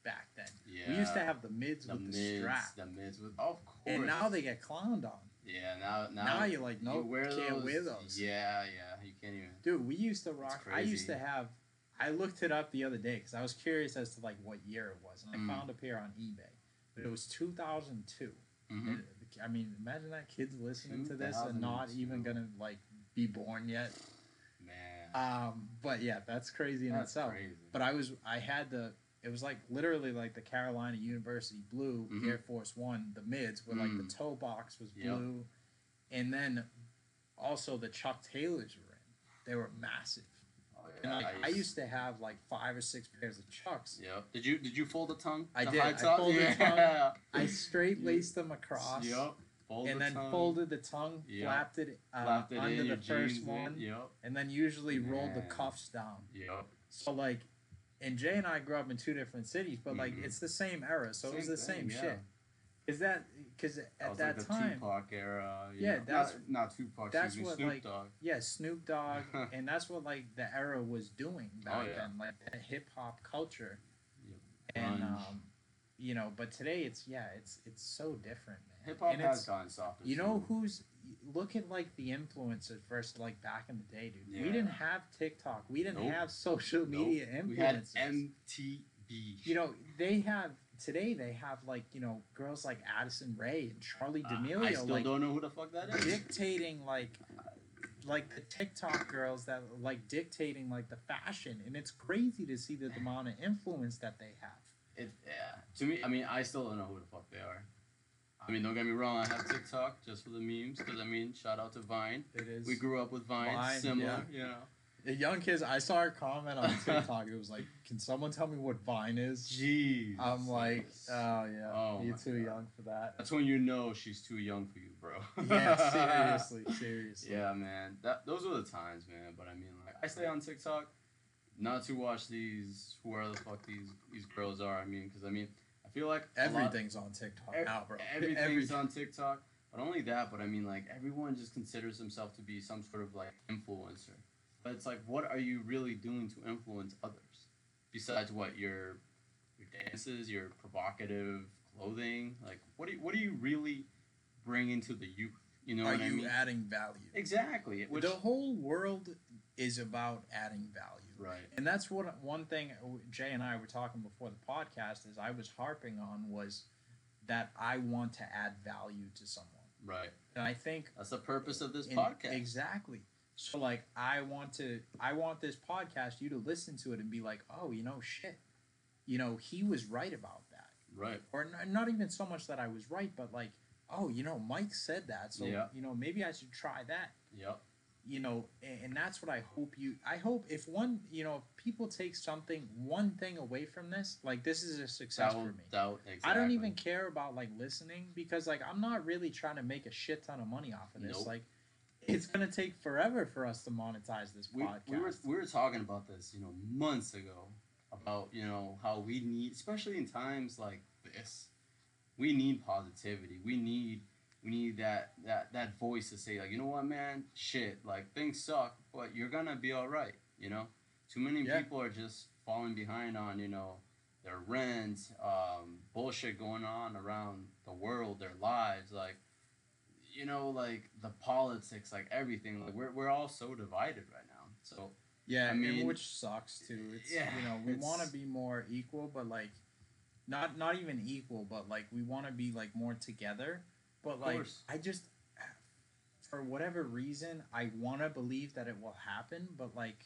back then. Yeah. We used to have the mids the with mids, the strap. The mids with, of course. And now they get clowned on. Yeah, now now, now you're like, no, you wear can't those, wear those. Yeah, yeah, you can't even. Dude, we used to rock. I used crazy. to have. I looked it up the other day because I was curious as to like what year it was, and Mm. I found a pair on eBay. But it was two thousand two. Mm-hmm. I mean, imagine that kids listening to this and not even gonna like be born yet. Man. Um, but yeah, that's crazy in That's itself. crazy. But I was, I had the. It was like literally like the Carolina University blue Mhm. Air Force One, the mids where like the Mm. toe box was Yep. blue, and then also the Chuck Taylors were in. They were massive. Oh, And yeah, like I used to have like five or six pairs of Chucks. Yep. Did you did you fold the tongue? I the did. high I top? folded yeah. the tongue. I straight laced them across. Yep. Fold And the then tongue. folded the tongue, Yep. flapped it, uh, Flapped it under in, the your first jeans one, in. Yep. and then usually rolled the Man. cuffs down. Yep. So like, and Jay and I grew up in two different cities, but like Mhm. it's the same era, so it was the Same same thing, shit. Is that because at That was that like the time, Tupac era. you Yeah, know. that's- not, not Tupac. that's excuse me, what, Snoop like, Dogg. yeah, Snoop Dogg, and that's what like the era was doing back Oh, yeah. then, like that hip hop culture. Yep. And Grunge. um, you know, but today it's yeah, it's it's so different, man. Hip hop And has it's- gotten softer. You know too. who's look at like the influencers first, like back in the day, dude. We Yeah. didn't have TikTok. We didn't Nope. have social Nope. media influencers. We had M T V. You know, they have today. They have like you know girls like Addison Rae and Charlie Uh, D'Amelio, I still like don't know who the fuck that is. dictating like like the TikTok girls that like dictating like the fashion, and it's crazy to see the amount of influence that they have. It, yeah. To me, I mean, I still don't know who the fuck they are. I mean, don't get me wrong. I have TikTok just for the memes, because I mean, shout out to Vine. It is. We grew up with Vine, Vine, similar, you know. The young kids. I saw a comment on TikTok. It was like, "Can someone tell me what Vine is?" Jeez. I'm like, oh yeah, Oh you're my too God. young for that. That's when you know she's too young for you, bro. Yeah, seriously, seriously. Yeah, man. That those were the times, man. But I mean, like, I stay on TikTok, not to watch these whoever the fuck these these girls are. I mean, because I mean, I feel like a lot- Everything's on TikTok ev- now, bro. Everything's Everything. on TikTok. But only that, but I mean, like, everyone just considers himself to be some sort of like influencer. But it's like, what are you really doing to influence others? Besides what your your dances, your provocative clothing, like what do you, what do you really bring into the youth? You know Are what I you mean? adding value? Exactly. Which, The whole world is about adding value. right. And that's what one thing Jay and I were talking before the podcast is I was harping on was that I want to add value to someone. Right. And I think That's the purpose of this in- podcast. exactly. So like I want to I want this podcast you to listen to it and be like, "Oh, you know shit. You know, he was right about that." Right. Or n- not even so much that I was right, but like, "Oh, you know, Mike said that. So, Yeah. you know, maybe I should try that." Yep. You know, and, and that's what I hope you I hope if one, you know, if people take something one thing away from this, like this is a success That will, for me. that will- exactly. I don't even care about like listening because like I'm not really trying to make a shit ton of money off of this. Nope. Like it's gonna take forever for us to monetize this we, podcast. we were we were talking about this, you know, months ago about, you know, how we need, especially in times like this, we need positivity. We need we need that that that voice to say like, you know what, man, shit, like things suck, but you're gonna be all right. You know, too many Yeah. people are just falling behind on, you know, their rent, um, bullshit going on around the world, their lives, like. You know, like the politics, like everything. Like we're we're all so divided right now. So yeah, I and mean- which sucks too. It's Yeah, you know we it's- want to be more equal, but like not not even equal, but like we want to be like more together. But like course. I just for whatever reason I want to believe that it will happen, but like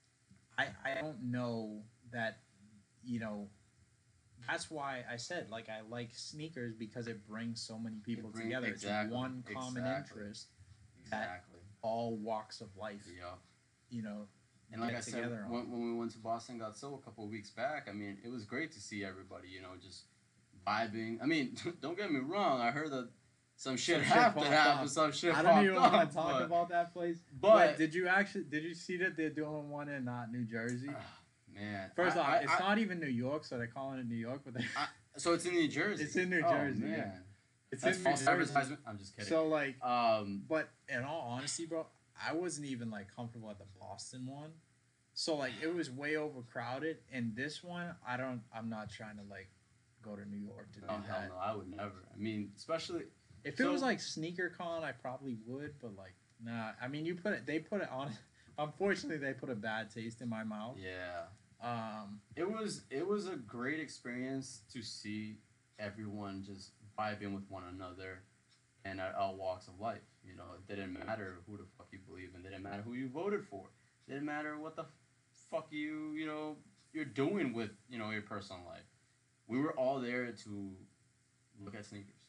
I I don't know that you know. That's why I said like I like sneakers because it brings so many people bring- together. exactly, It's one common exactly. interest. exactly. All walks of life, Yeah. you know. And like get I said, together on. when, when we went to Boston Got Soul a couple of weeks back, I mean, it was great to see everybody, you know, just vibing. I mean, don't get me wrong. I heard that some shit Some shit happened. popped happened off. some shit I don't popped even off, want to talk but, about that place. But Wait, did you actually did you see that they're doing one in uh, New Jersey? ah, man, First I- off, I- it's I- not even New York, so they're calling it New York, but they, so it's in New Jersey. It's in New Oh, Jersey, yeah. man. it's That's in New false Jersey. advertisement. I'm just kidding. So like, um, but in all honesty, bro, I wasn't even like comfortable at the Boston one. So like it was way overcrowded, and this one I don't. I'm not trying to like go to New York to do Oh hell that. no, I would never. I mean, especially If it so was like sneaker con, I probably would, but like nah. I mean, you put it. They put it on. Unfortunately, they put a bad taste in my mouth. yeah. Um, It was it was a great experience to see everyone just vibing with one another and at all walks of life. You know, it didn't matter who the fuck you believe in, it didn't matter who you voted for. It didn't matter what the fuck you, you know, you're doing with, you know, your personal life. We were all there to look at sneakers,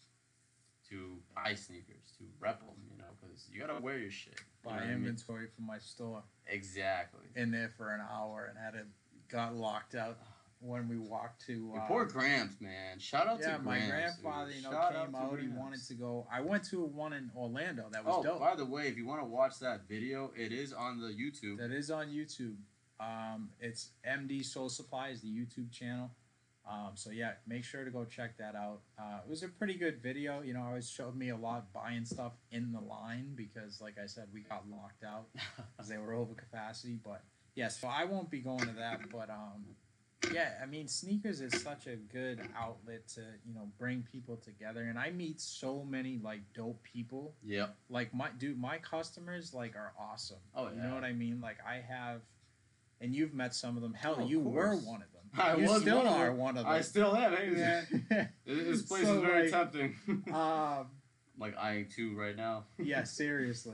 to buy sneakers, to rep them, you know, because you gotta wear your shit. You know buy what I mean? inventory from my store. Exactly. In there for an hour and had it got locked out when we walked to. Your Uh, poor Gramps, man. Shout out yeah, to my Gramps. grandfather, dude. you know, Shout came to out. He Gramps. wanted to go. I went to one in Orlando. That was Oh, dope. by the way, if you want to watch that video, it is on the YouTube. That is on YouTube. Um, it's M D Soul Supply is the YouTube channel. Um, so yeah, make sure to go check that out. Uh, it was a pretty good video. You know, it always showed me a lot buying stuff in the line because, like I said, we got locked out because they were over capacity. But yeah, so I won't be going to that. But um, yeah, I mean, sneakers is such a good outlet to you know bring people together, and I meet so many like dope people. Yep. Like my dude, my customers like are awesome. Oh, You yeah. know what I mean? Like I have, and you've met some of them. Hell, Oh, of you were course. one of them. I you was still one of are them. one of them. I still am. Hey, Yeah. this place So, is very like, tempting. um, like eyeing two right now. yeah, seriously.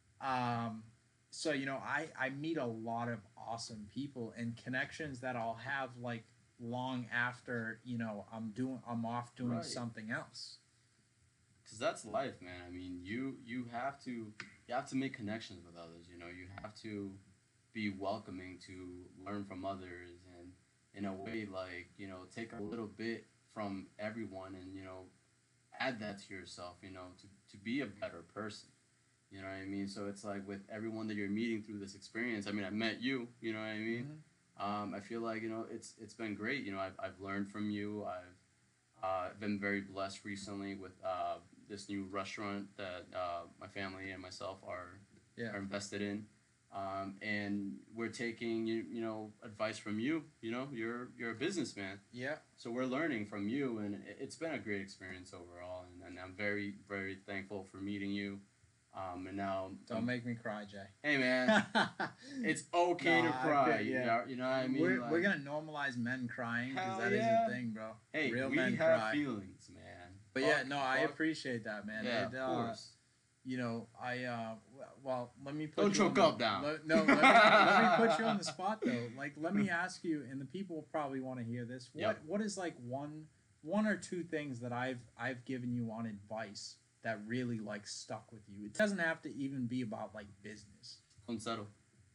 Um, so you know, I I meet a lot of awesome people and connections that I'll have like long after you know I'm doing I'm off doing Right. something else. Cause that's life, man. I mean, you you have to you have to make connections with others. You know, you have to be welcoming to learn from others, and in a way, like you know, take a little bit from everyone, and you know, add that to yourself. You know, to to be a better person. You know what I mean? So it's like with everyone that you're meeting through this experience. I mean, I met you. You know what I mean? Mhm. Um, I feel like you know it's it's been great. You know, I've I've learned from you. I've uh, been very blessed recently with uh, this new restaurant that uh, my family and myself are Yeah. are invested in, um, and we're taking you you know advice from you. You know, you're you're a businessman, Yeah. so we're learning from you, and it- it's been a great experience overall. And, and I'm very very thankful for meeting you. Um, and now, Don't make me cry, Jay. hey man, it's okay Nah, to I cry. feel- You yeah. know, you know what I mean? we're, Like, we're gonna normalize men crying because Hell that is yeah. a thing, bro. hey, Real we men have cry. feelings, man. But yeah, Fuck- no, I fuck- appreciate that, man. Yeah, It, of uh, course. You know, I uh, w- well, let me put Don't you on choke the- up now. let- no, let me, let me put you on the spot though. Like, let me ask you, and the people will probably want to hear this. What Yep. what is like one one or two things that I've I've given you on advice that really like stuck with you? It doesn't have to even be about like business. Don't settle.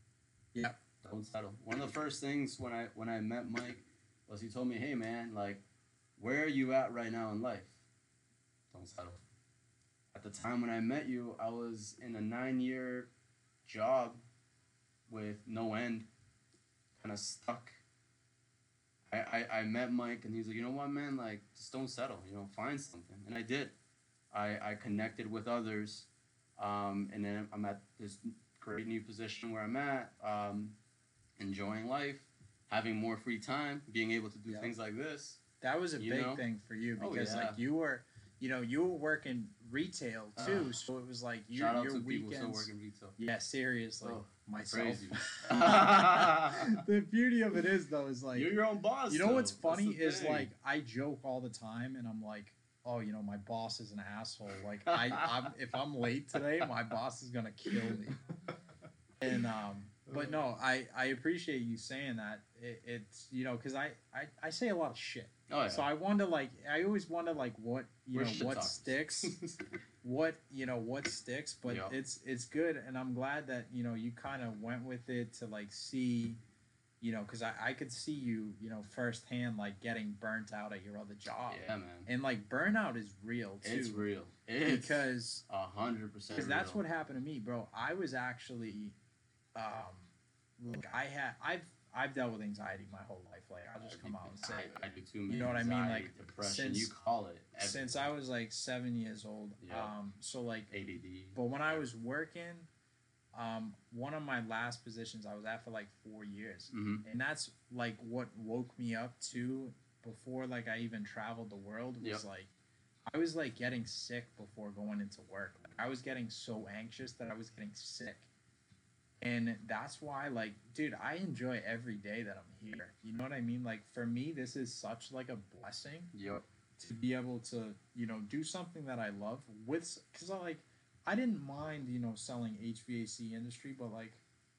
Yeah. Don't settle. One of the first things when I when I met Mike was he told me, "Hey man, like, where are you at right now in life? Don't settle." At the time when I met you, I was in a nine-year job with no end, kind of stuck. I, I, I met Mike and he's like, you know what, man, like, just don't settle, you know, find something. And I did. I, I connected with others, um, and then I'm at this great new position where I'm at, um, enjoying life, having more free time, being able to do Yeah. things like this. That was a You big know? thing for you Oh, because yeah. like you were, you know, you were working retail too, Ugh. so it was like your Shout out your to people still weekends. working retail. Yeah, seriously, Oh, myself. praise you. The beauty of it is though is like You're your own boss. you know though. what's That's funny the is thing. like I joke all the time and I'm like, oh, you know, my boss is an asshole. Like I, I'm, if I'm late today, my boss is gonna kill me. And um, but no, I I appreciate you saying that. It, it's you know because I, I I say a lot of shit. Oh, yeah. So I wonder like I always wonder like what you We're know shit what talkers. sticks. What you know what sticks, but Yeah. it's it's good, and I'm glad that you know you kind of went with it to like see, you know, because I I could see you you know firsthand like getting burnt out at your other job, Yeah, man. and like burnout is real too. It's real. It's because a hundred percent. because that's real. what happened to me, bro. I was actually, um, look, I had I've I've dealt with anxiety my whole life. Like I'll just come out and say it. I, I do too. Man. You know what I mean? Anxiety, Like, depression. since- you call it. Since I was like seven years old. Yeah. Um, so like A D D. But when I was working, um, one of my last positions I was at for like four years, Mm-hmm. and that's like what woke me up to before like I even traveled the world was Yep. like I was like getting sick before going into work. Like, I was getting so anxious that I was getting sick. And that's why, like, dude, I enjoy every day that I'm here. You know what I mean? Like, for me, this is such like a blessing Yep. to be able to, you know, do something that I love with, because I like, I didn't mind, you know, selling H V A C industry, but like,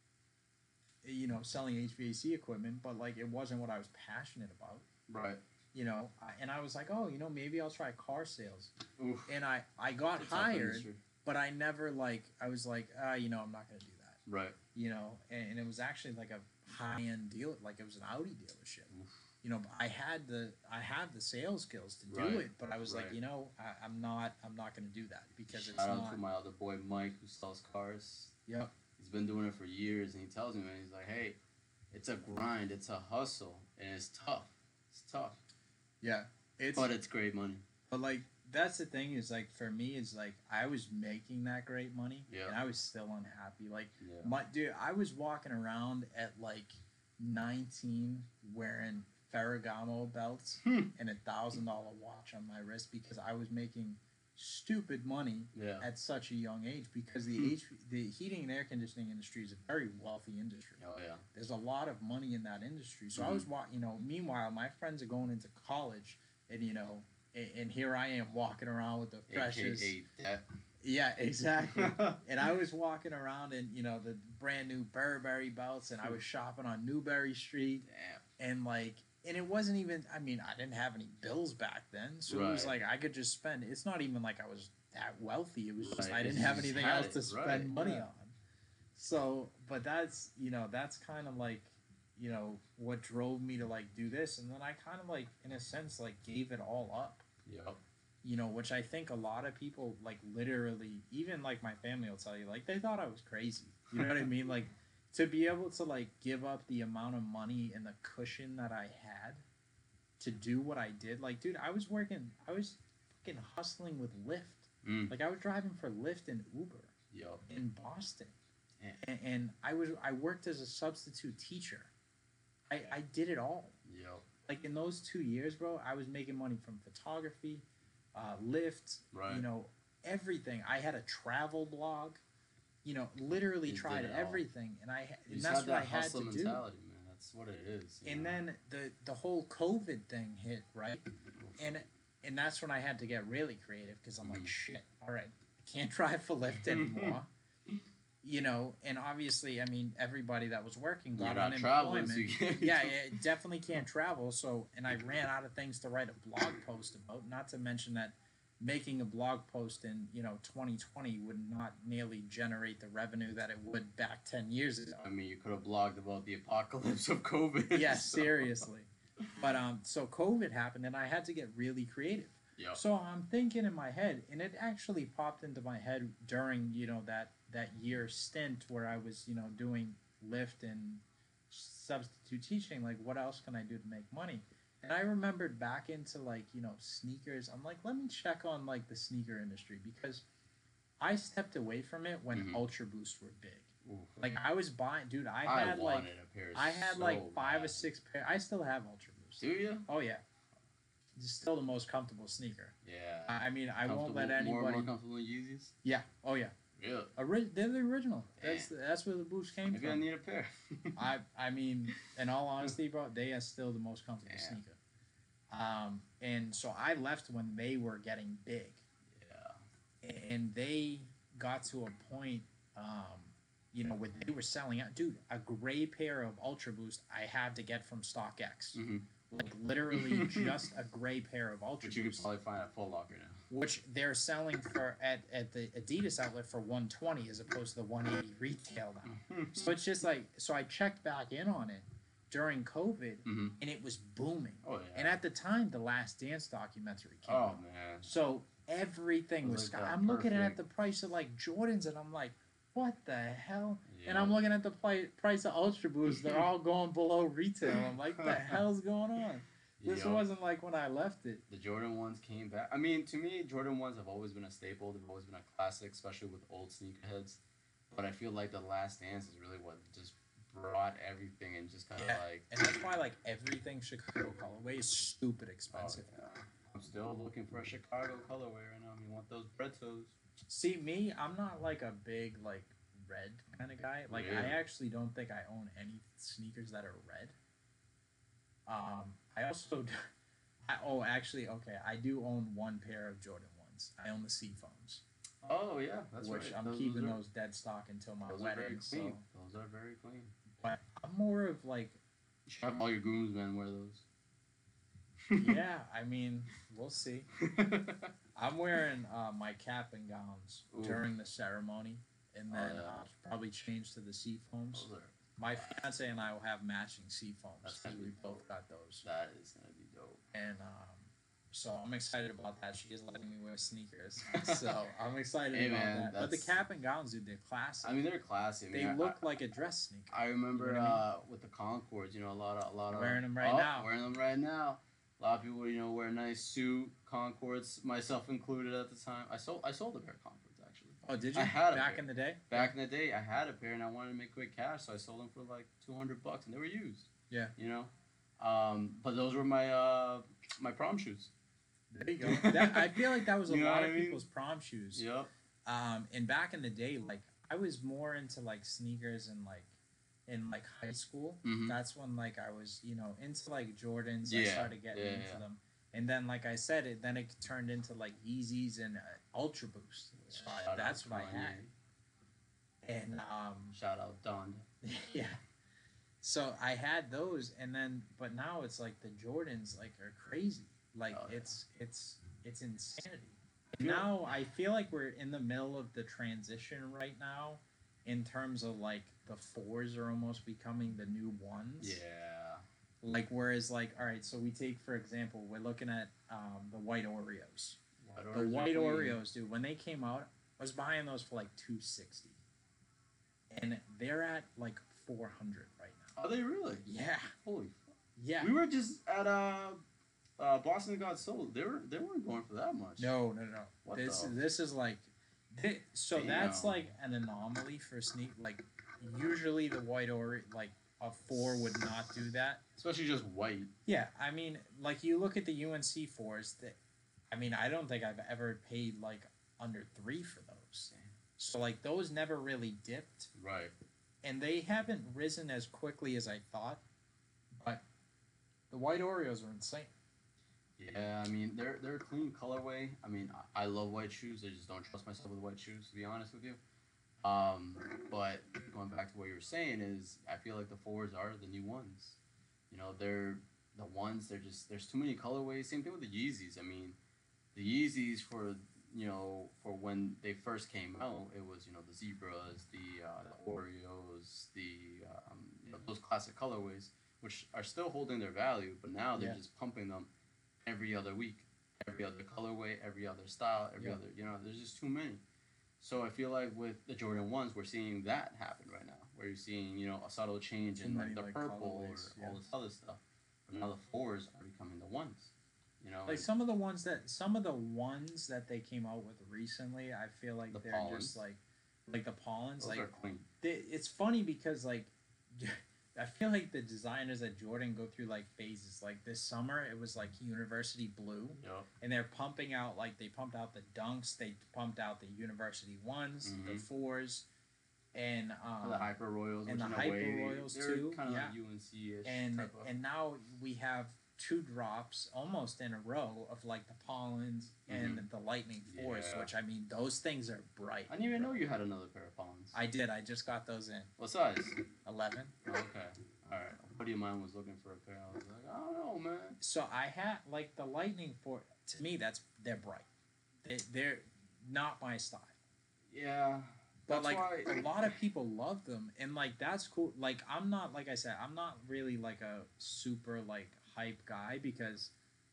you know, selling H V A C equipment, but like, it wasn't what I was passionate about. Right. You know, I- and I was like, oh, you know, maybe I'll try car sales, Oof. and I I got It's a tough hired, industry. but I never like I was like, ah, you know, I'm not gonna do that. Right. You know, and, and it was actually like a high end deal, like it was an Audi dealership. Oof. You know, I had the I have the sales skills to do Right, it, but I was like, right. you know, I, I'm not I'm not gonna do that because it's Shout out not. to my other boy Mike who sells cars. Yep. He's been doing it for years, and he tells me, man, he's like, hey, it's a grind, it's a hustle, and it's tough. It's tough, Yeah. It's but it's great money. but like that's the thing is like for me is like I was making that great money Yeah. and I was still unhappy. Like Yeah. my dude, I was walking around at like nineteen wearing Ferragamo belts Hmm. and a thousand dollar watch on my wrist because I was making stupid money Yeah. at such a young age because the Hmm. H the heating and air conditioning industry is a very wealthy industry. Oh yeah. There's a lot of money in that industry. So I Mhm. was wa- you know, meanwhile my friends are going into college and you know and, and here I am walking around with the freshest A K A that. yeah, exactly. And I was walking around in, you know, the brand new Burberry belts and I was shopping on Newberry Street Damn. and like and it wasn't even I mean, I didn't have any bills back then. So it was Right. like I could just spend it's not even like I was that wealthy. It was just Right, I didn't you have just anything had else it, to spend right, money yeah. on. So, but that's, you know, that's kind of like, you know, what drove me to like do this and then I kind of like in a sense like gave it all up. Yep. You know, which I think a lot of people like literally, even like my family will tell you, like they thought I was crazy. You know what I mean? Like to be able to like give up the amount of money and the cushion that I had to do what I did. Like, dude, I was working, I was fucking hustling with Lyft. Mm. Like I was driving for Lyft and Uber Yep. in Boston, Damn. and, and I was I worked as a substitute teacher. I I did it all. Yep. Like in those two years, bro, I was making money from photography, uh, Lyft, Right. you know, everything. I had a travel blog, you know, literally You did tried it all. everything, and I You and just that's had what I that had hustle to do. mentality, man. That's what it is. you And know? then the the whole COVID thing hit, right? And and that's when I had to get really creative because I'm like, Mhm. shit, all right, I can't drive for Lyft anymore. You know, and obviously, I mean, everybody that was working You're got not traveling, unemployment. so you can't. yeah, yeah, definitely can't travel. So, and I ran out of things to write a blog post about. Not to mention that making a blog post in you know twenty twenty would not nearly generate the revenue that it would back ten years ago. I mean, you could have blogged about the apocalypse of COVID. Yeah, so- seriously. But um, so COVID happened, and I had to get really creative. Yep. So I'm thinking in my head, and it actually popped into my head during you know that that year stint where I was you know doing Lyft and substitute teaching. Like, what else can I do to make money? And I remembered back into like you know sneakers. I'm like, let me check on like the sneaker industry because I stepped away from it when Mhm. Ultra Boost were big. Oof. Like I was buying, dude. I I had like wanted a pair. I had so like five or bad. six pair. I still have Ultra Boost. Do you? Oh yeah, it's still the most comfortable sneaker. Yeah. I I mean, I won't let Comfortable- more, anybody. more comfortable than Yeezys. Yeah. Oh yeah. Really? Ori- they're the original. That's that's where the Boost came Maybe I from. need a pair. I I mean, in all honesty, bro, they are still the most comfortable Yeah. sneaker. Um, and so I left when they were getting big, Yeah. and they got to a point, um, you know, where they were selling out. Dude, a gray pair of Ultra Boost I had to get from StockX. Mm-hmm. Like literally just a gray pair of Ultra Which you could Boost, probably find at Full Locker now. which they're selling for at, at the Adidas outlet for one twenty as opposed to the one eighty retail now. So it's just like so I checked back in on it during COVID Mm-hmm. and it was booming. Oh yeah. And at the time, the Last Dance documentary came oh out. man. So everything It was. was like sky- that I'm looking at perfect- the price of like Jordans and I'm like, what the hell? Yeah. And I'm looking at the pli- price of Ultra Boost. They're all going below retail. I'm like, the hell's going on? This Yup. wasn't like when I left it. The Jordan ones came back. I mean, to me, Jordan ones have always been a staple. They've always been a classic, especially with old sneakerheads. but I feel like the Last Dance is really what just brought everything and just kind of Yeah, like. and that's why like everything Chicago colorway is stupid Oh, expensive. yeah. I'm still looking for a Chicago colorway right now. You want those bread toes? See me, I'm not like a big like red kind of guy. Like Really? I actually don't think I own any sneakers that are red. Um, I also, I, oh actually okay, I do own one pair of Jordan ones. I own the Seafoams, Oh yeah, that's which right. I'm those, keeping those, are, those dead stock until my those are very wedding. So, clean. Those are very clean. but I'm more of like, You should have all your groomsmen wear those. yeah, I mean, we'll see. I'm wearing uh, my cap and gowns Ooh. during the ceremony, and then Oh, yeah. I'll probably change to the Seafoams. Those are, My fiance and I will have matching Seafoams That's because gonna we be both dope. got those. that is gonna be dope. And um, so I'm excited about that. She is letting me wear sneakers, so I'm excited Hey, about man, that. But the that's- cap and gowns, dude, they're classic. I mean, they're classy. I mean, they I, look I, like a dress sneaker. I remember You know what I mean? uh, with the Concords, you know, a lot of a lot of Wearing 'em right oh, now. Wearing them right now. A lot of people, you know, wear a nice suit, Concords, myself included at the time. I sold I sold a pair of Concords actually. Oh, did you? I had a back pair. in the day. Back in the day, I had a pair and I wanted to make quick cash, so I sold them for like two hundred bucks, and they were used. Yeah. You know, um, but those were my uh, my prom shoes. There you go. That, I feel like that was a You know lot what of I mean? people's prom shoes. Yep. Um, and back in the day, like I was more into like sneakers and like in like high school. Mhm. That's when like I was, you know, into like Jordans. I Yeah, started getting yeah, into yeah. them. And then, like I said, it then it turned into like Yeezys and uh, Ultra Boost. So I- Shout that's out what I Kanye. had. And um, Shout out Don. yeah, so I had those, and then but now it's like the Jordans like are crazy. Like Oh, yeah. it's it's it's insanity. I feel- Now I feel like we're in the middle of the transition right now, in terms of like the fours are almost becoming the new ones. Yeah. Like whereas like all right, so we take for example, we're looking at um, the white Oreos. White The Oreos are white clean. Oreos, dude, when they came out, I was buying those for like two sixty, and they're at like four hundred right now. Are they really? Yeah, Holy. Fuck. yeah. We were just at uh, uh Boston Got Sold. They were they weren't going for that much. No, no, no. What this the- this is like, thi- so that's Damn. like an anomaly for sneak. Like, usually the white Oreo, like a four would not do that. Especially just white. Yeah, I mean, like you look at the U N C fours. That, I mean, I don't think I've ever paid like under three for those. So like those never really dipped, Right. and they haven't risen as quickly as I thought. But the white Oreos are insane. Yeah, I mean they're they're a clean colorway. I mean I, I love white shoes. I just don't trust myself with white shoes, to be honest with you. Um, but going back to what you were saying is, I feel like the fours are the new ones. You know, they're the ones. They're just there's too many colorways. Same thing with the Yeezys. I mean, the Yeezys for you know for when they first came out, it was you know the zebras, the uh, the Oreos, the um, you know, those classic colorways, which are still holding their value, but now they're Yeah. just pumping them every other week, every other colorway, every other style, every Yeah. other you know. There's just too many. So I feel like with the Jordan ones, we're seeing that happen right now, where you're seeing you know a subtle change Too in like many, the like, purple or colorways, yeah. all this other stuff. But now the fours are becoming the ones. You know, Like some of the ones that some of the ones that they came out with recently, I feel like The they're pollens. just like like the pollens. those Like are clean. they, it's funny because like I feel like the designers at Jordan go through like phases. Like this summer, it was like University Blue, Yep. and they're pumping out like they pumped out the dunks, they pumped out the University ones, the Mhm. fours, and um, the Hyper Royals, and which the in a Hyper way, Royals they're too, kind of yeah. like U N C-ish and type of. and now we have two drops almost in a row of like the pollens and the lightning fours, Yeah. which I mean those things are bright. I didn't even know you had another pair of pollens. I did. I just got those in What size? eleven. Oh, okay. All right. A buddy of mine was looking for a pair. I was like, I don't know, man. So I had like the lightning four. To me, that's they're bright. They, they're not my style. Yeah. But That's like why. a lot of people love them, and like that's cool. Like I'm not like I said, I'm not really like a super like hype guy because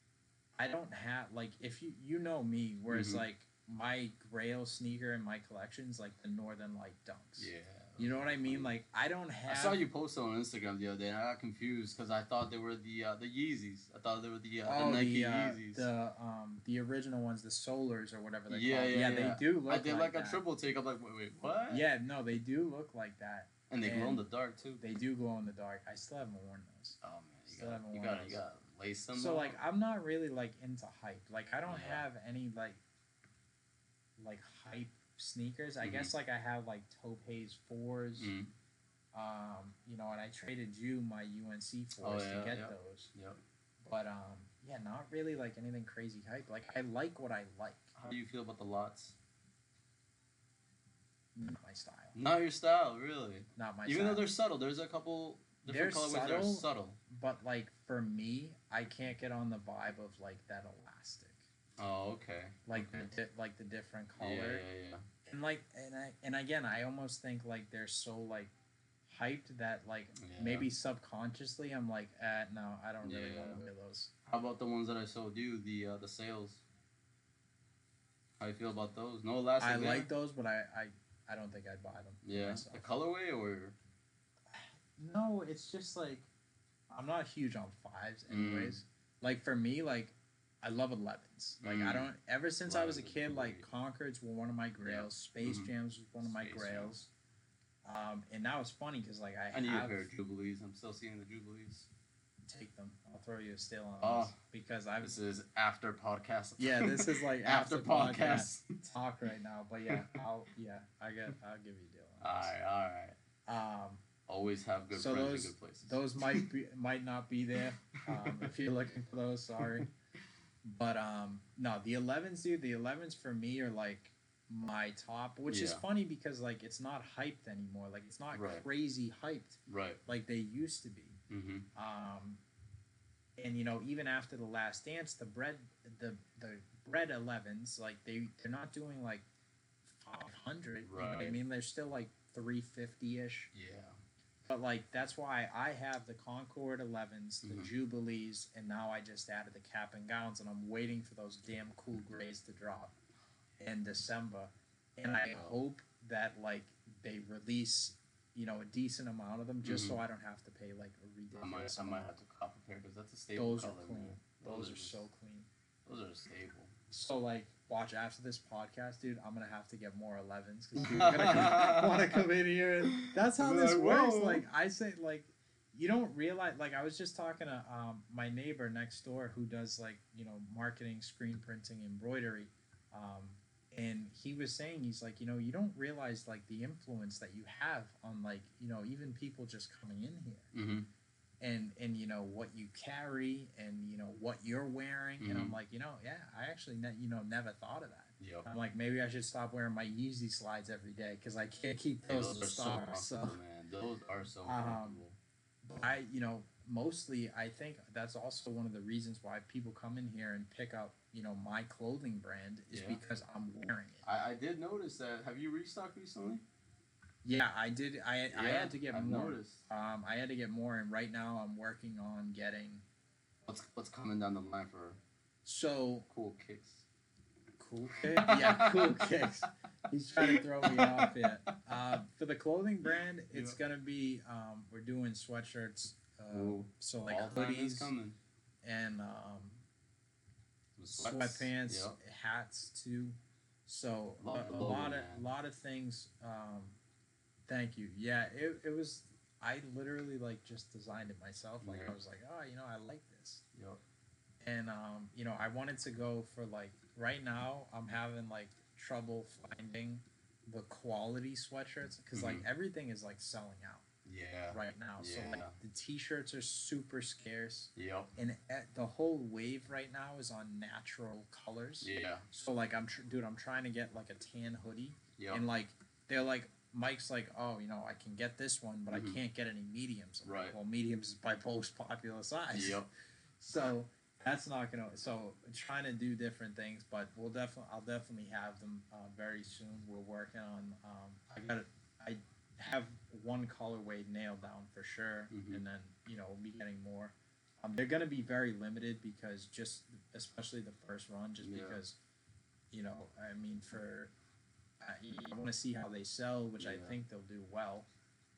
I don't have like if you you know me, whereas Mhm. like my Grail sneaker in my collection's like the Northern Light Dunks. Yeah. You know what I mean? Like I don't have. I saw you post on Instagram the other day, and I got confused because I thought they were the uh, the Yeezys. I thought they were the, uh, oh, the Nike the, uh, Yeezys. The um the original ones, the Solars or whatever they're yeah, called. yeah, Yeah, yeah, they do look. I did like, like, that. a triple take. I'm like, wait, wait, what? Yeah, no, they do look like that. And they and glow in the dark too. They do glow in the dark. I still haven't worn those. Oh man, you Still gotta, haven't you worn gotta, those. you gotta lace them. So up. like, I'm not really like into hype. Like I don't Yeah. have any like like hype sneakers. I Mhm. guess like I have like Topaz fours. Mhm. Um, you know, and I traded you my U N C fours Oh, yeah, to get yeah. those. Yep. But um, yeah, not really like anything crazy hype. Like I like what I like. How do you feel about the lots? Not my style. Not your style, really. Not my Even style. though they're subtle, there's a couple different They're colorways that are subtle. subtle. But like for me, I can't get on the vibe of like that elastic. Oh, okay. Like okay. the di- like the different color. Yeah, yeah, yeah. And like and I and again, I almost think like they're so like hyped that like Yeah. maybe subconsciously I'm like, eh, no, I don't really Yeah. want to wear those. How about the ones that I showed you, the uh, the sales? How you feel about those? No elastic. I there? like those, but I, I I don't think I'd buy them. for Yeah, myself. the colorway or No, it's just like I'm not huge on fives, Mm. anyways. Like for me, like I love elevens. Like I Mm. don't. Ever since I was a Elevens are kid, like great. Concords were one of my grails. Space Mhm. Jams was one of my Space grails. Um, and now it's funny because like I, I need a have pair of Jubilees. I'm still seeing the Jubilees. take them. I'll throw you a steal on Oh. those because I This was is after podcast. yeah. This is like after, after podcast. talk right now. But yeah, I'll yeah I get I'll give you a deal. all On right, all right. right. Um, Always have good So friends those- in good places. those might be might not be there. Um, if you're looking for those, sorry. But um, no, the elevens, dude. The elevens for me are like my top, which is Yeah. funny because like it's not hyped anymore. Like it's not Right. crazy hyped Right. like they used to be. Mm-hmm. Um, and you know, even after the Last Dance, the bread, the the bread elevens, like they they're not doing like five hundred. You know what I Right. mean? They're still like three fifty ish. Yeah. But like that's why I have the Concord elevens, the Mhm. Jubilees, and now I just added the cap and gowns, and I'm waiting for those damn cool grays to drop in December. And I hope that like they release, you know, a decent amount of them, just so Mhm. I don't have to pay like a ridiculous I might, I amount. might have to cop a pair because that's a staple Those are color. clean. Man. Those are just- so clean. Those are a staple. So like, watch after this podcast, dude. I'm gonna have to get more elevens because people are gonna want to come in here. And that's how Be this like, works. "Whoa." Like I say, like you don't realize. Like I was just talking to um, my neighbor next door who does like you know marketing, screen printing, embroidery, um, and he was saying he's like you know you don't realize like the influence that you have on like you know even people just coming in here. Mm-hmm. and and you know what you carry and you know what you're wearing and I'm Mhm. like you know yeah I actually ne- you know never thought of that. Yep. I'm like maybe I should stop wearing my Yeezy slides every day because I can't keep Hey, those those in are so stock. comfortable, So man. Those are so Um, comfortable. I you know mostly I think that's also one of the reasons why people come in here and pick up you know my clothing brand is Yeah. because I'm wearing it. I, I did notice that. Have you restocked recently? Yeah, I did. I I Yeah, had to get I've more. noticed. Um, I had to get more, and right now I'm working on getting What's what's coming down the line for so. cool kicks? Cool kick? Yeah, cool kicks. He's trying to throw me off here. Uh, for the clothing brand, it's Yeah. gonna be um, we're doing sweatshirts. Uh, Ooh, so like All time is hoodies coming. and um, With sweats. sweatpants, Yep. hats too. So a, Love the a logo, lot of man. lot of things. Um, thank you. Yeah, it, it was. I literally like just designed it myself. Like Yeah. I was like, oh, you know, I like this. Yep. And um, you know, I wanted to go for like right now. I'm having like trouble finding the quality sweatshirts because like Mhm. everything is like selling out Yeah. right now. So like Yeah. the t-shirts are super scarce, Yep. and at, the whole wave right now is on natural colors. Yeah. So like I'm tr- dude, I'm trying to get like a tan hoodie, Yep. and like they're like. Mike's like, oh, you know, I can get this one, but Mhm. I can't get any mediums. I'm like, Right. well, mediums is my most popular size. Yep. So that's not gonna. So trying to do different things, but we'll definitely. I'll definitely have them uh, very soon. We're working on. Um, I got it. I have one colorway nailed down for sure, Mhm. and then you know we'll be getting more. Um, they're gonna be very limited because just especially the first run, just Yeah. because, you know, I mean for. I, I want to see how they sell, which I Yeah. think they'll do well.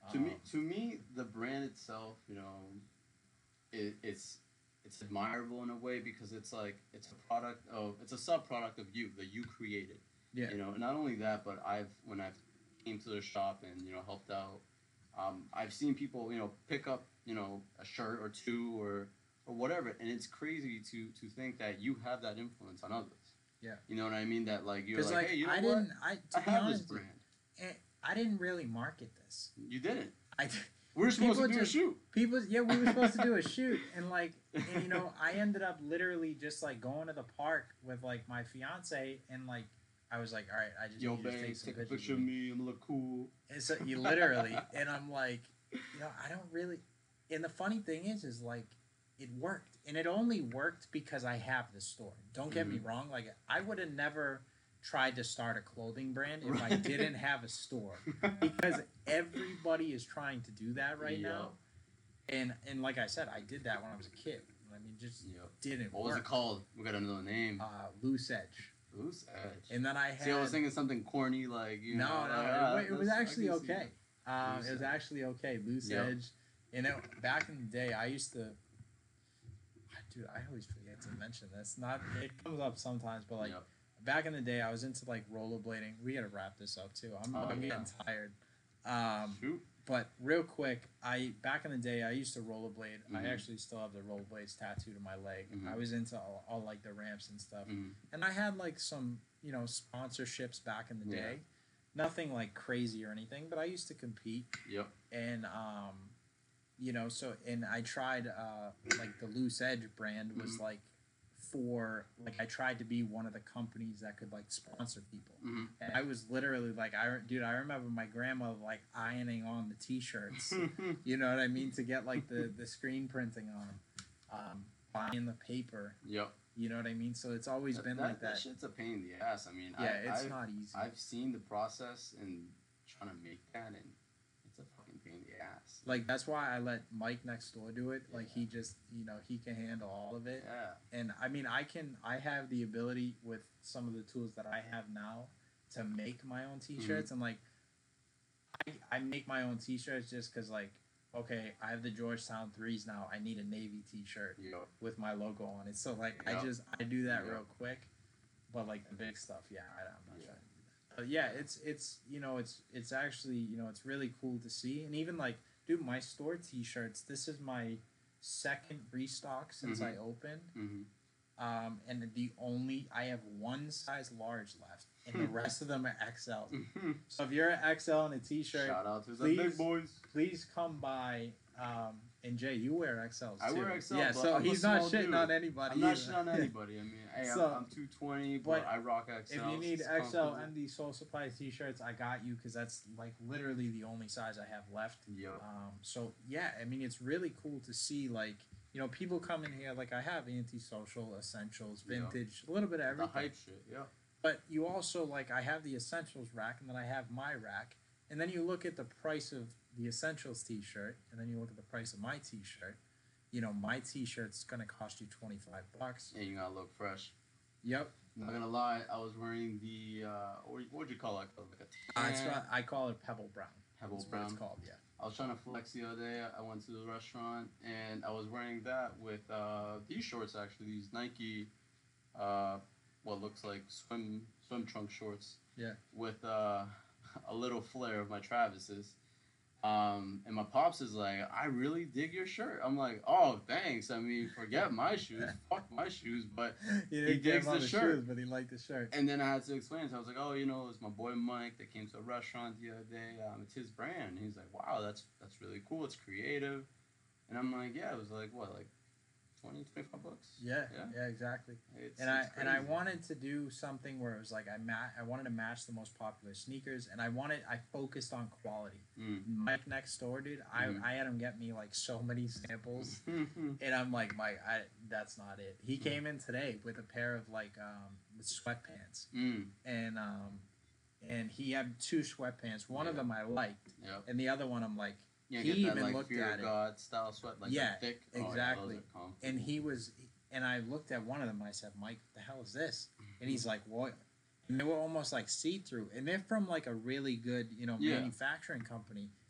To me, Um, to me, the brand itself, you know, it, it's it's admirable in a way because it's like it's a product of it's a sub product of you that you created. yeah. You know, not only that, but I've when I've came to the shop and you know helped out, um, I've seen people you know pick up you know a shirt or two or or whatever, and it's crazy to to think that you have that influence on others. Yeah. You know what I mean? That like you're Because like, like hey, you know I what? didn't, I to I be have honest, this brand. eh, I didn't really market this. You didn't. I We were supposed people to do just a shoot. people yeah we were supposed to do a shoot and like and you know I ended up literally just like going to the park with like my fiance and like I was like all right I just Yo, need to babe, take some take a pictures picture of me. I'm gonna look cool. and so you literally and I'm like you know I don't really and the funny thing is is like it worked and it only worked because I have the store. Don't get me Mhm. wrong, like I would have never tried to start a clothing brand if I Right. didn't have a store because everybody is trying to do that right Yup. now. And and like I said, I did that when I was a kid. I mean, just Yup. didn't What work. was it called? We got another name. Uh, Loose Edge. Loose Edge. And then I had See, I was thinking something corny like you no, know. no, like, it, ah, wa- it was that's- I actually can see okay. that. Um, Loose it was Edge. actually okay. Loose Yep. Edge. You know, back in the day, I used to. Dude, I always forget to mention this. Not it comes up sometimes, but like Yep. back in the day, I was into like rollerblading. We gotta wrap this up too. I'm, Oh, I'm yeah. getting tired. Um, Shoot. But real quick, I back in the day I used to rollerblade. I Mhm. actually still have the rollerblades tattooed on my leg. Mhm. I was into all, all like the ramps and stuff, Mhm. and I had like some you know sponsorships back in the Yeah. day. Nothing like crazy or anything, but I used to compete, Yep. and um, you know, so and I tried uh like the Loose Edge brand was Mhm. like for like I tried to be one of the companies that could like sponsor people. Mm-hmm. And I was literally like, I re- dude, I remember my grandma like ironing on the T-shirts. You know what I mean? To get like the the screen printing on, um, buying the paper. Yep. You know what I mean? So it's always That, been that, like that. that shit's a pain in the ass. I mean, yeah, I, it's I've, not easy. I've seen the process and trying to make that, and it's a fucking pain in the ass. Like that's why I let Mike next door do it. Like Yeah. he just, you know, he can handle all of it. Yeah. And I mean, I can. I have the ability with some of the tools that I have now to make my own T-shirts, and like, I, I make my own T-shirts just because like, okay, I have the Georgetown threes now. I need a navy T-shirt Yep. with my logo on it. So like, I Yep. just I do that Yep. real quick. But like the big stuff, yeah, I, I'm not Yeah. trying to do that. But yeah, it's it's you know it's it's actually you know it's really cool to see, and even like, dude, my store T-shirts. This is my second restock since Mhm. I opened. Mm-hmm. Um, and the only I have one size large left, and the rest of them are X L. So if you're an X L in a T-shirt, Shout out to the please- big boys. please come by. Um, and Jay, you wear X Ls I too. wear X L, Yeah, but so I'm a he's not small shitting dude. on anybody. I'm not either. shitting on anybody. I mean, hey, So, I'm, I'm two twenty, but but I rock X L. If you need X L M D Soul Supply T-shirts, I got you because that's like literally the only size I have left. Yo. Um, so yeah, I mean it's really cool to see like you know people come in here like I have antisocial essentials, Yeah. vintage, a little bit of The everything. hype shit, yeah. But you also like I have the essentials rack and then I have my rack, and then you look at the price of the essentials T-shirt, and then you look at the price of my T-shirt. You know my T-shirt's gonna cost you twenty five bucks. And you gotta look fresh. Yep. Not gonna lie, I was wearing the uh, what would you call it? Like a Uh, it's tan, got, I call it Pebble Brown. Pebble That's what it's brown. called. Yeah. I was trying to flex the other day. I went to the restaurant and I was wearing that with uh, these shorts actually. These Nike, uh, what looks like swim swim trunk shorts. Yeah. With uh, a little flare of my Travis's. Um, and my pops is like, I really dig your shirt. I'm like, oh, thanks. I mean, forget my shoes. Fuck my shoes. But He, He digs about the shirt. shoes, but he liked the shirt. and then I had to explain. So I was like, oh, you know, it's my boy Mike that came to a restaurant the other day. Um, it's his brand. And he's like, wow, that's that's really cool. It's creative. And I'm like, yeah, it was like what, like twenty, twenty-five bucks. Yeah, Yeah. yeah, exactly. It's, And I it's and I crazy. wanted to do something where it was like I ma- I wanted to match the most popular sneakers, and I wanted I focused on quality. Mm. Mike next door, dude, I, Mhm. I had him get me like so many samples, and I'm like, Mike, I that's not it. He came in today with a pair of like um with sweatpants, mm. and um and he had two sweatpants. One of Yeah. them I liked, Yep. and the other one I'm like. Yeah, He get that even like looked fear at of it. God style sweat, like Yeah, the thick. exactly. Oh, yeah, those are comfortable. And he was, and I looked at one of them. And I said, "Mike, what the hell is this?" And he's like, "What?" And they were almost like see through, and they're from like a really good, you know, Yeah. manufacturing company.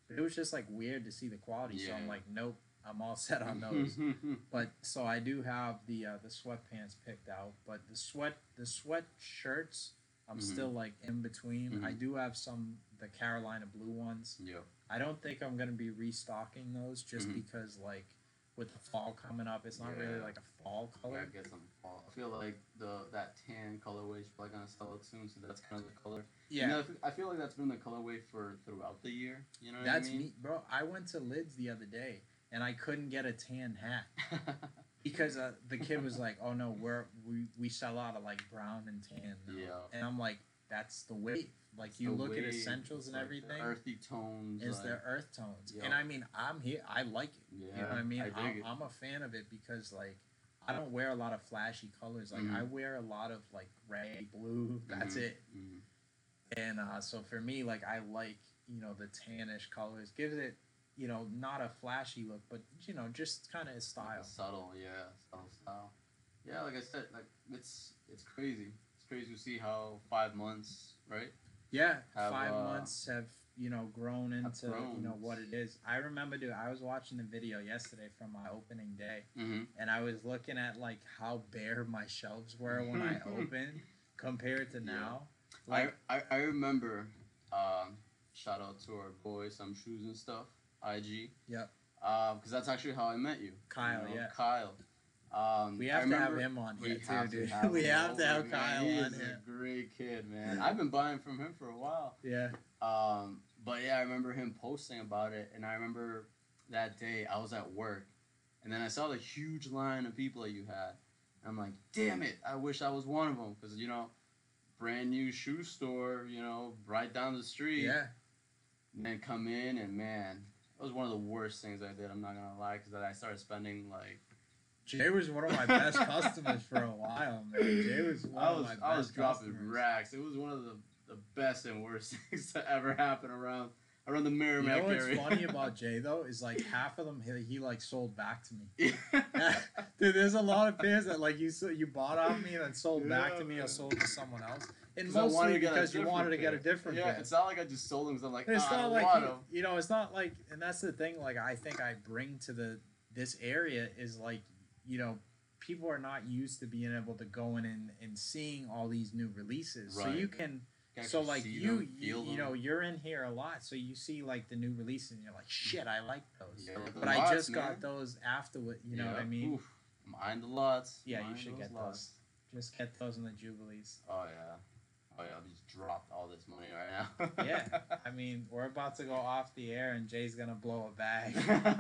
But it was just like weird to see the quality. Yeah. So I'm like, nope, I'm all set on those. But so I do have the uh, the sweatpants picked out, but the sweat the sweat shirts I'm mm-hmm. still like in between. Mm-hmm. I do have some the Carolina blue ones. Yeah. I don't think I'm gonna be restocking those just mm-hmm. because like with the fall coming up, it's not yeah. really like a fall color. Yeah, get some fall. I feel like the that tan colorway is probably gonna sell it soon, so that's kind of the color. Yeah. You know, I feel like that's been the colorway for throughout the year. You know what that's I mean? me, bro. I went to Lids the other day and I couldn't get a tan hat because uh, the kid was like, "Oh no, we're we we sell out of like brown and tan." Now. Yeah. And I'm like, "That's the wave." Like it's you look wave, at essentials and like everything, earthy tones. It's like, their earth tones, yeah. and I mean, I'm here. I like it. Yeah, you know what I mean? I I'm, I'm a fan of it because like I don't wear a lot of flashy colors. Like mm-hmm. I wear a lot of like gray, blue. That's mm-hmm. it. Mm-hmm. And uh, so for me, like I like you know the tannish colors. Gives it you know not a flashy look, but you know just kind of style. Like subtle, yeah, subtle style. Yeah, like I said, like it's it's crazy. It's crazy to see how five months, right? Yeah, have, five uh, months have you know grown into grown. you know what it is. I remember, dude. I was watching the video yesterday from my opening day, mm-hmm. and I was looking at like how bare my shelves were when I opened compared to now. Yeah. Like, I, I I remember. Um, shout out to our boy, Some Shoes and Stuff, I G. Yep. Uh, because that's actually how I met you. Kyle, you know? yeah. Kyle. Um, we have I remember, to have him on here we too, have dude. To have we have over, to have man. Kyle he on is here. A great kid, man. I've been buying from him for a while. Yeah. Um, but yeah, I remember him posting about it, and I remember that day I was at work, and then I saw the huge line of people that you had. And I'm like, damn it! I wish I was one of them, because you know, brand new shoe store, you know, right down the street. Yeah. And then come in, and man, it was one of the worst things I did. I'm not gonna lie, because I started spending like. Jay was one of my best customers for a while, man. Jay was one I was, of my best I was dropping customers. racks. It was one of the, the best and worst things to ever happen around around the Merrimack area. You know what's area. funny about Jay though is like half of them he, he like sold back to me. Dude, there's a lot of pairs that like you you bought off me and then sold yeah, back to me man. Or sold to someone else. And mostly because you wanted to get a different yeah, pair. It's not like I just sold them because I'm like, it's ah, not I like want you, them. you know, it's not like, and that's the thing. Like I think I bring to the this area is like, you know, people are not used to being able to go in and, and seeing all these new releases. Right. So you can, can so like you, them, you, you know, you're in here a lot. So you see like the new releases and you're like, shit, I like those. Yeah, but lots, I just man. got those afterward. You know yeah. what I mean? Oof. Mind the lots. Yeah, Mind you should get lots. those. Just get those in the Jubilees. Oh yeah. Oh yeah, I just dropped all this money right now. Yeah, I mean, we're about to go off the air and Jay's gonna blow a bag.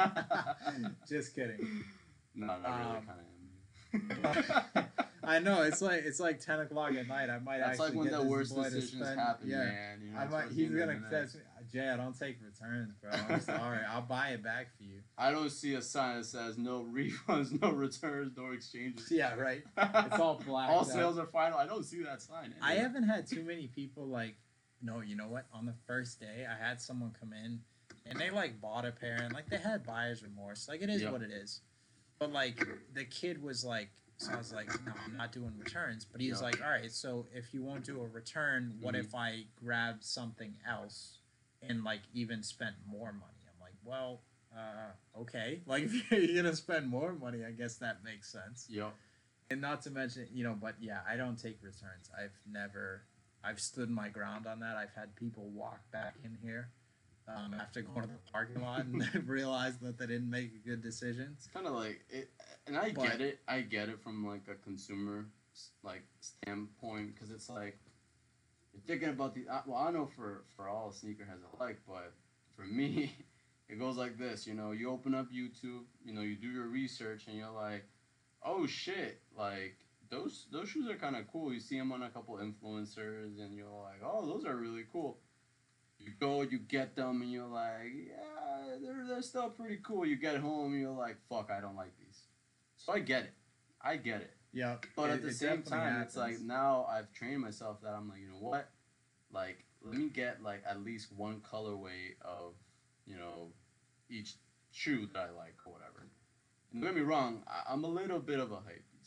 Just kidding. No, not really. Um, kind of. I know it's like it's like ten o'clock at night. I might That's actually like when get the this worst boy to decisions spend, happen, yeah, man. You know, I might. He's gonna text me, Jay. I don't take returns, bro. I'm sorry. I'll buy it back for you. I don't see a sign that says no refunds, no returns, no exchanges. Yeah, right. It's all black. All sales are final. I don't see that sign. Anyway. I haven't had too many people like. No, you know what? On the first day, I had someone come in, and they like bought a pair, and like they had buyer's remorse. Like it is yep. what it is. But like the kid was like. So I was like, no, I'm not doing returns. But he was yeah. like, all right, so if you won't do a return, what mm-hmm. if I grab something else and, like, even spent more money? I'm like, well, uh, okay. Like, if you're going to spend more money, I guess that makes sense. Yep. And not to mention, you know, but, yeah, I don't take returns. I've never, I've stood my ground on that. I've had people walk back in here um, after going to the parking lot and realize that they didn't make a good decision. It's kind of like it. And I but, get it. I get it from like a consumer like standpoint because it's like you're thinking about the. Well, I know for for all sneakerheads alike, but for me, it goes like this. You know, you open up YouTube. You know, you do your research, and you're like, oh shit, like those those shoes are kind of cool. You see them on a couple influencers, and you're like, oh, those are really cool. You go, you get them, and you're like, yeah, they're they're still pretty cool. You get home, and you're like, fuck, I don't like these. So I get it. I get it. Yeah. But it, at the same time, happens. It's like now I've trained myself that I'm like, you know what? Like, let me get like at least one colorway of, you know, each shoe that I like or whatever. And don't get me wrong, I, I'm a little bit of a hypebeast.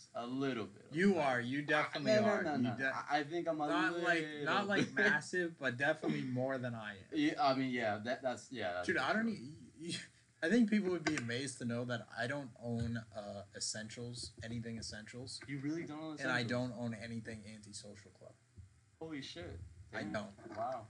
a little bit. You are. You definitely no, no, are. No, you no, de- I I think I'm a not little like not like bit. massive, but definitely more than I am. Yeah, I mean, yeah, that that's yeah. That's Dude, for I don't. sure. E- I think people would be amazed to know that I don't own uh, essentials, anything essentials, You really don't know. and I don't own anything antisocial club. Holy shit! I Damn. don't. Wow.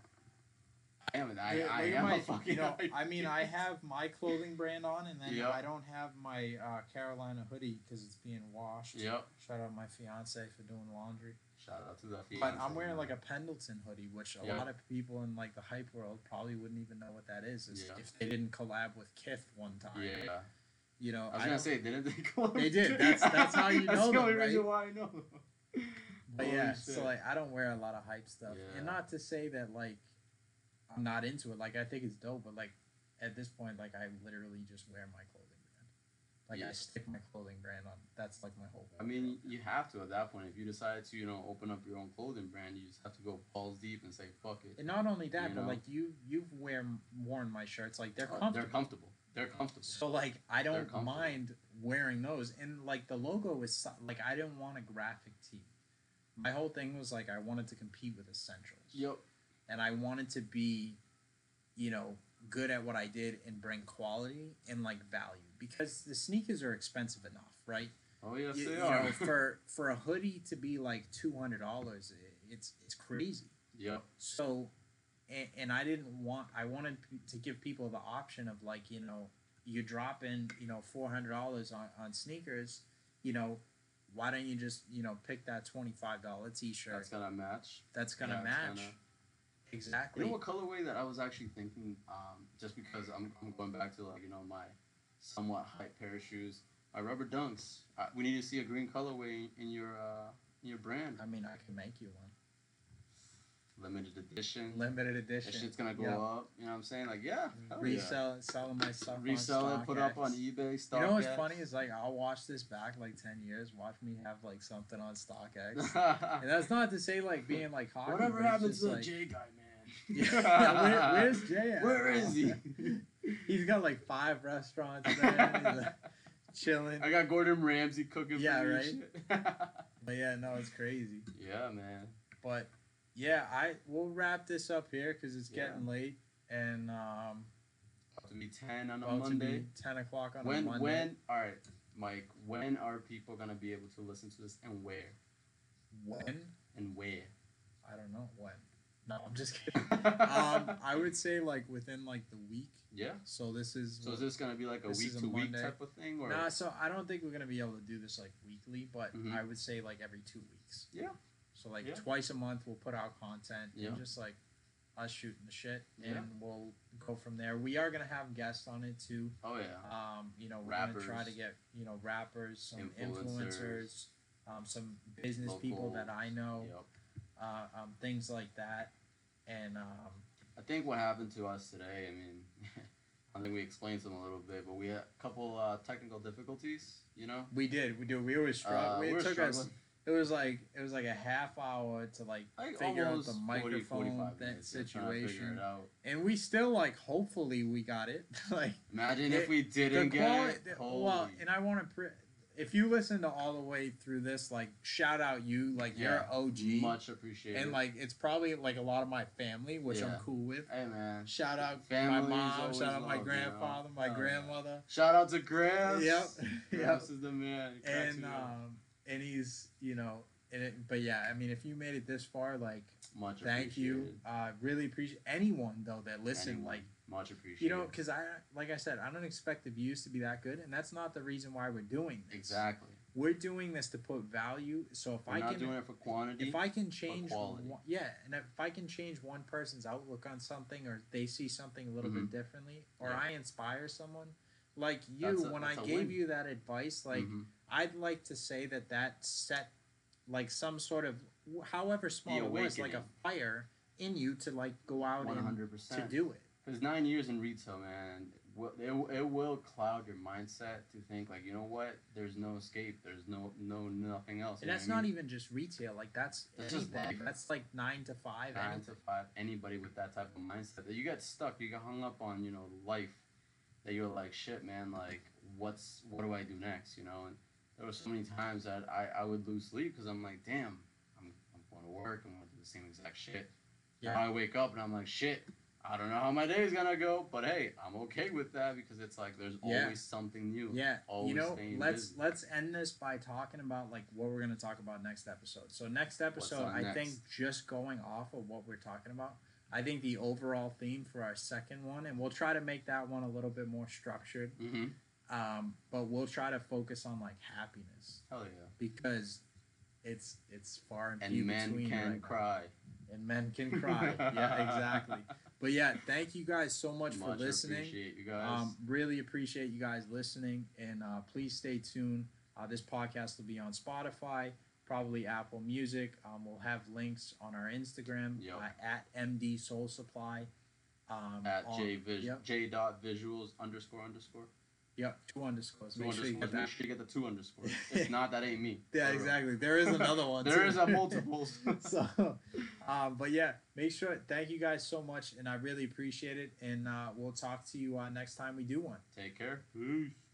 I am. I, Look I at am my- a fucking. You know, I mean, I have my clothing brand on, and then Yep. I don't have my uh, Carolina hoodie because it's being washed. Yep. Shout out my fiance for doing laundry. Shout out to that. But fiance, I'm wearing man. like a Pendleton hoodie, which a Yep. lot of people in like the hype world probably wouldn't even know what that is, is Yeah. if they didn't collab with Kith one time. Yeah. You know, I was I gonna don't- say, didn't they go? They did. That's- that's how you That's know the them, only reason right? why I know. But Holy yeah, shit. so like I don't wear a lot of hype stuff, Yeah. and not to say that like I'm not into it. Like I think it's dope, but like at this point, like I literally just wear my clothing brand. Like I Yeah. stick my clothing brand on. That's like my whole. I mean, you have to at that point. If you decide to, you know, open up your own clothing brand, you just have to go balls deep and say, "Fuck it." and not only that, you but know? like you, you've wear worn my shirts. Like they're Oh, comfortable. They're comfortable. They're comfortable. So like I They're don't comfortable. mind wearing those, and like the logo is so- like I didn't want a graphic tee. My whole thing was like I wanted to compete with essentials. Yep. And I wanted to be, you know, good at what I did and bring quality and like value because the sneakers are expensive enough, right? Oh yes, you, they you are. know, for for a hoodie to be like two hundred dollars, it's it's crazy. Yep. So, and, and I didn't want I wanted p- to give people the option of like you know you drop in you know four hundred dollars on on sneakers, you know. Why don't you just you know pick that twenty five dollar t shirt That's gonna match. that's gonna Yeah, it's match gonna- exactly? You know what colorway that I was actually thinking? Um, just because I'm, I'm going back to like you know my somewhat hype pair of shoes, my rubber dunks. Uh, we need to see a green colorway in your uh, in your brand. I mean, I can make you one. Limited edition. Limited That edition. shit's gonna go Yeah. up. You know what I'm saying? Like yeah, hell yeah. Resell, selling my stuff. Resell on it, put it up on StockX. eBay. StockX. You know what's funny is like I'll watch this back like ten years. Watch me have like something on StockX, and that's not to say like being like cocky. Whatever but it's happened just, to the like, J guy, man? Yeah, where, where's Jay at? Where is he? He's got like five restaurants there. He's like, chilling. I got Gordon Ramsay cooking Yeah, for me. right? and shit. But yeah, no, it's crazy. Yeah, man. But yeah, I we'll wrap this up here because it's Yeah. getting late and um. About to be ten on a About to Monday. be ten o'clock on When a Monday. when all right, Mike? When are people gonna be able to listen to this and where When? and where? I don't know when. No, I'm just kidding. um, I would say like within like the week. Yeah. So this is. So is this gonna be like a This week is a to week Monday. type of thing, or Nah, so I don't think we're gonna be able to do this like weekly, but Mhm. I would say like every two weeks. Yeah. So like Yeah. twice a month we'll put out content Yeah. and just like us shooting the shit, and Yeah. we'll go from there. We are gonna have guests on it too. oh yeah, Um, you know, we're gonna try Rappers. to get you know rappers, some Influencers. influencers, um, some business people that I know, Yep. uh, um, things like that, and um, I think what happened to us today. I mean, I think we explained them a little bit, but we had a couple uh, technical difficulties. You know, we did we do we were uh, struggling. we it were took us. struggling. It was like it was like a half hour to like Like figure out almost the forty, microphone forty-five that minutes, yeah, trying to figure situation, it out. and we still like hopefully we got it. Like Imagine It- if we the didn't get quality, it. the- Holy. well, and I want to. Pre- if you listen to all the way through this, like shout out you, like you're Yeah, O G, much appreciated. and like it's probably like a lot of my family, which Yeah. I'm cool with. hey man, Shout out Family my is mom, always shout out my love, you know? grandfather, my Oh, grandmother. shout out to Gramps. Yep, yep. Gramps is the man. He cracks And me up. um, and he's you know, and it, but yeah, I mean, if you made it this far, like much thank you. appreciated. Uh, really appreciate anyone though that listened. Anyone. Like Much appreciated. you know, because I like I said, I don't expect the views to be that good, and that's not the reason why we're doing this. exactly. We're doing this to put value. So if We're I not can, doing it for quantity. if I can change, quality. one, yeah, and if I can change one person's outlook on something, or they see something a little Mhm. bit differently, or Yeah. I inspire someone, like you, That's a- when I that's a gave win. you that advice, like Mhm. I'd like to say that that set, like some sort of, however small it was, like a awakening. fire in you to like go out one and hundred to percent. do it. Because nine years in retail, man, will- it, it will cloud your mindset to think like, you know what? There's no escape. There's no no nothing else. And you know that's what I not mean? even just retail. Like that's That's just anything. life. That's like nine to five. nine anything. to five. Anybody with that type of mindset, that you get stuck, you get hung up on, you know, life. That you're like, shit, man. Like, what's what do I do next? You know, and there were so many times that I, I would lose sleep because I'm like, damn, I'm, I'm going to work. I'm going to do the same exact shit. Yeah. Now I wake up and I'm like, shit, I don't know how my day is going to go. But hey, I'm okay with that because it's like there's yeah. always something new. Yeah. Always you know, let's busy. let's end this by talking about like what we're going to talk about next episode. So next episode, I next? think just going off of what we're talking about, I think the overall theme for our second one, and we'll try to make that one a little bit more structured. Mm-hmm. Um, but we'll try to focus on like happiness. Hell yeah! Because it's it's far and, and few men between can right cry. Now. And men can cry. Yeah, exactly. But yeah, thank you guys so much, much for listening. Appreciate you guys. Um, really appreciate you guys listening, and uh, please stay tuned. Uh, this podcast will be on Spotify, probably Apple Music. Um, we'll have links on our Instagram yep. uh, at M D Soul Supply. Um, at on, J vis- yep. J dot visuals underscore underscore. Yep, two underscores. Two Make underscores. sure you get Make that. sure you get the two underscores. If not, that ain't me. Yeah, exactly. There is another one. There too. is a multiples. so, um, but yeah, make sure. Thank you guys so much, and I really appreciate it. And uh, we'll talk to you uh, next time we do one. Take care. Peace.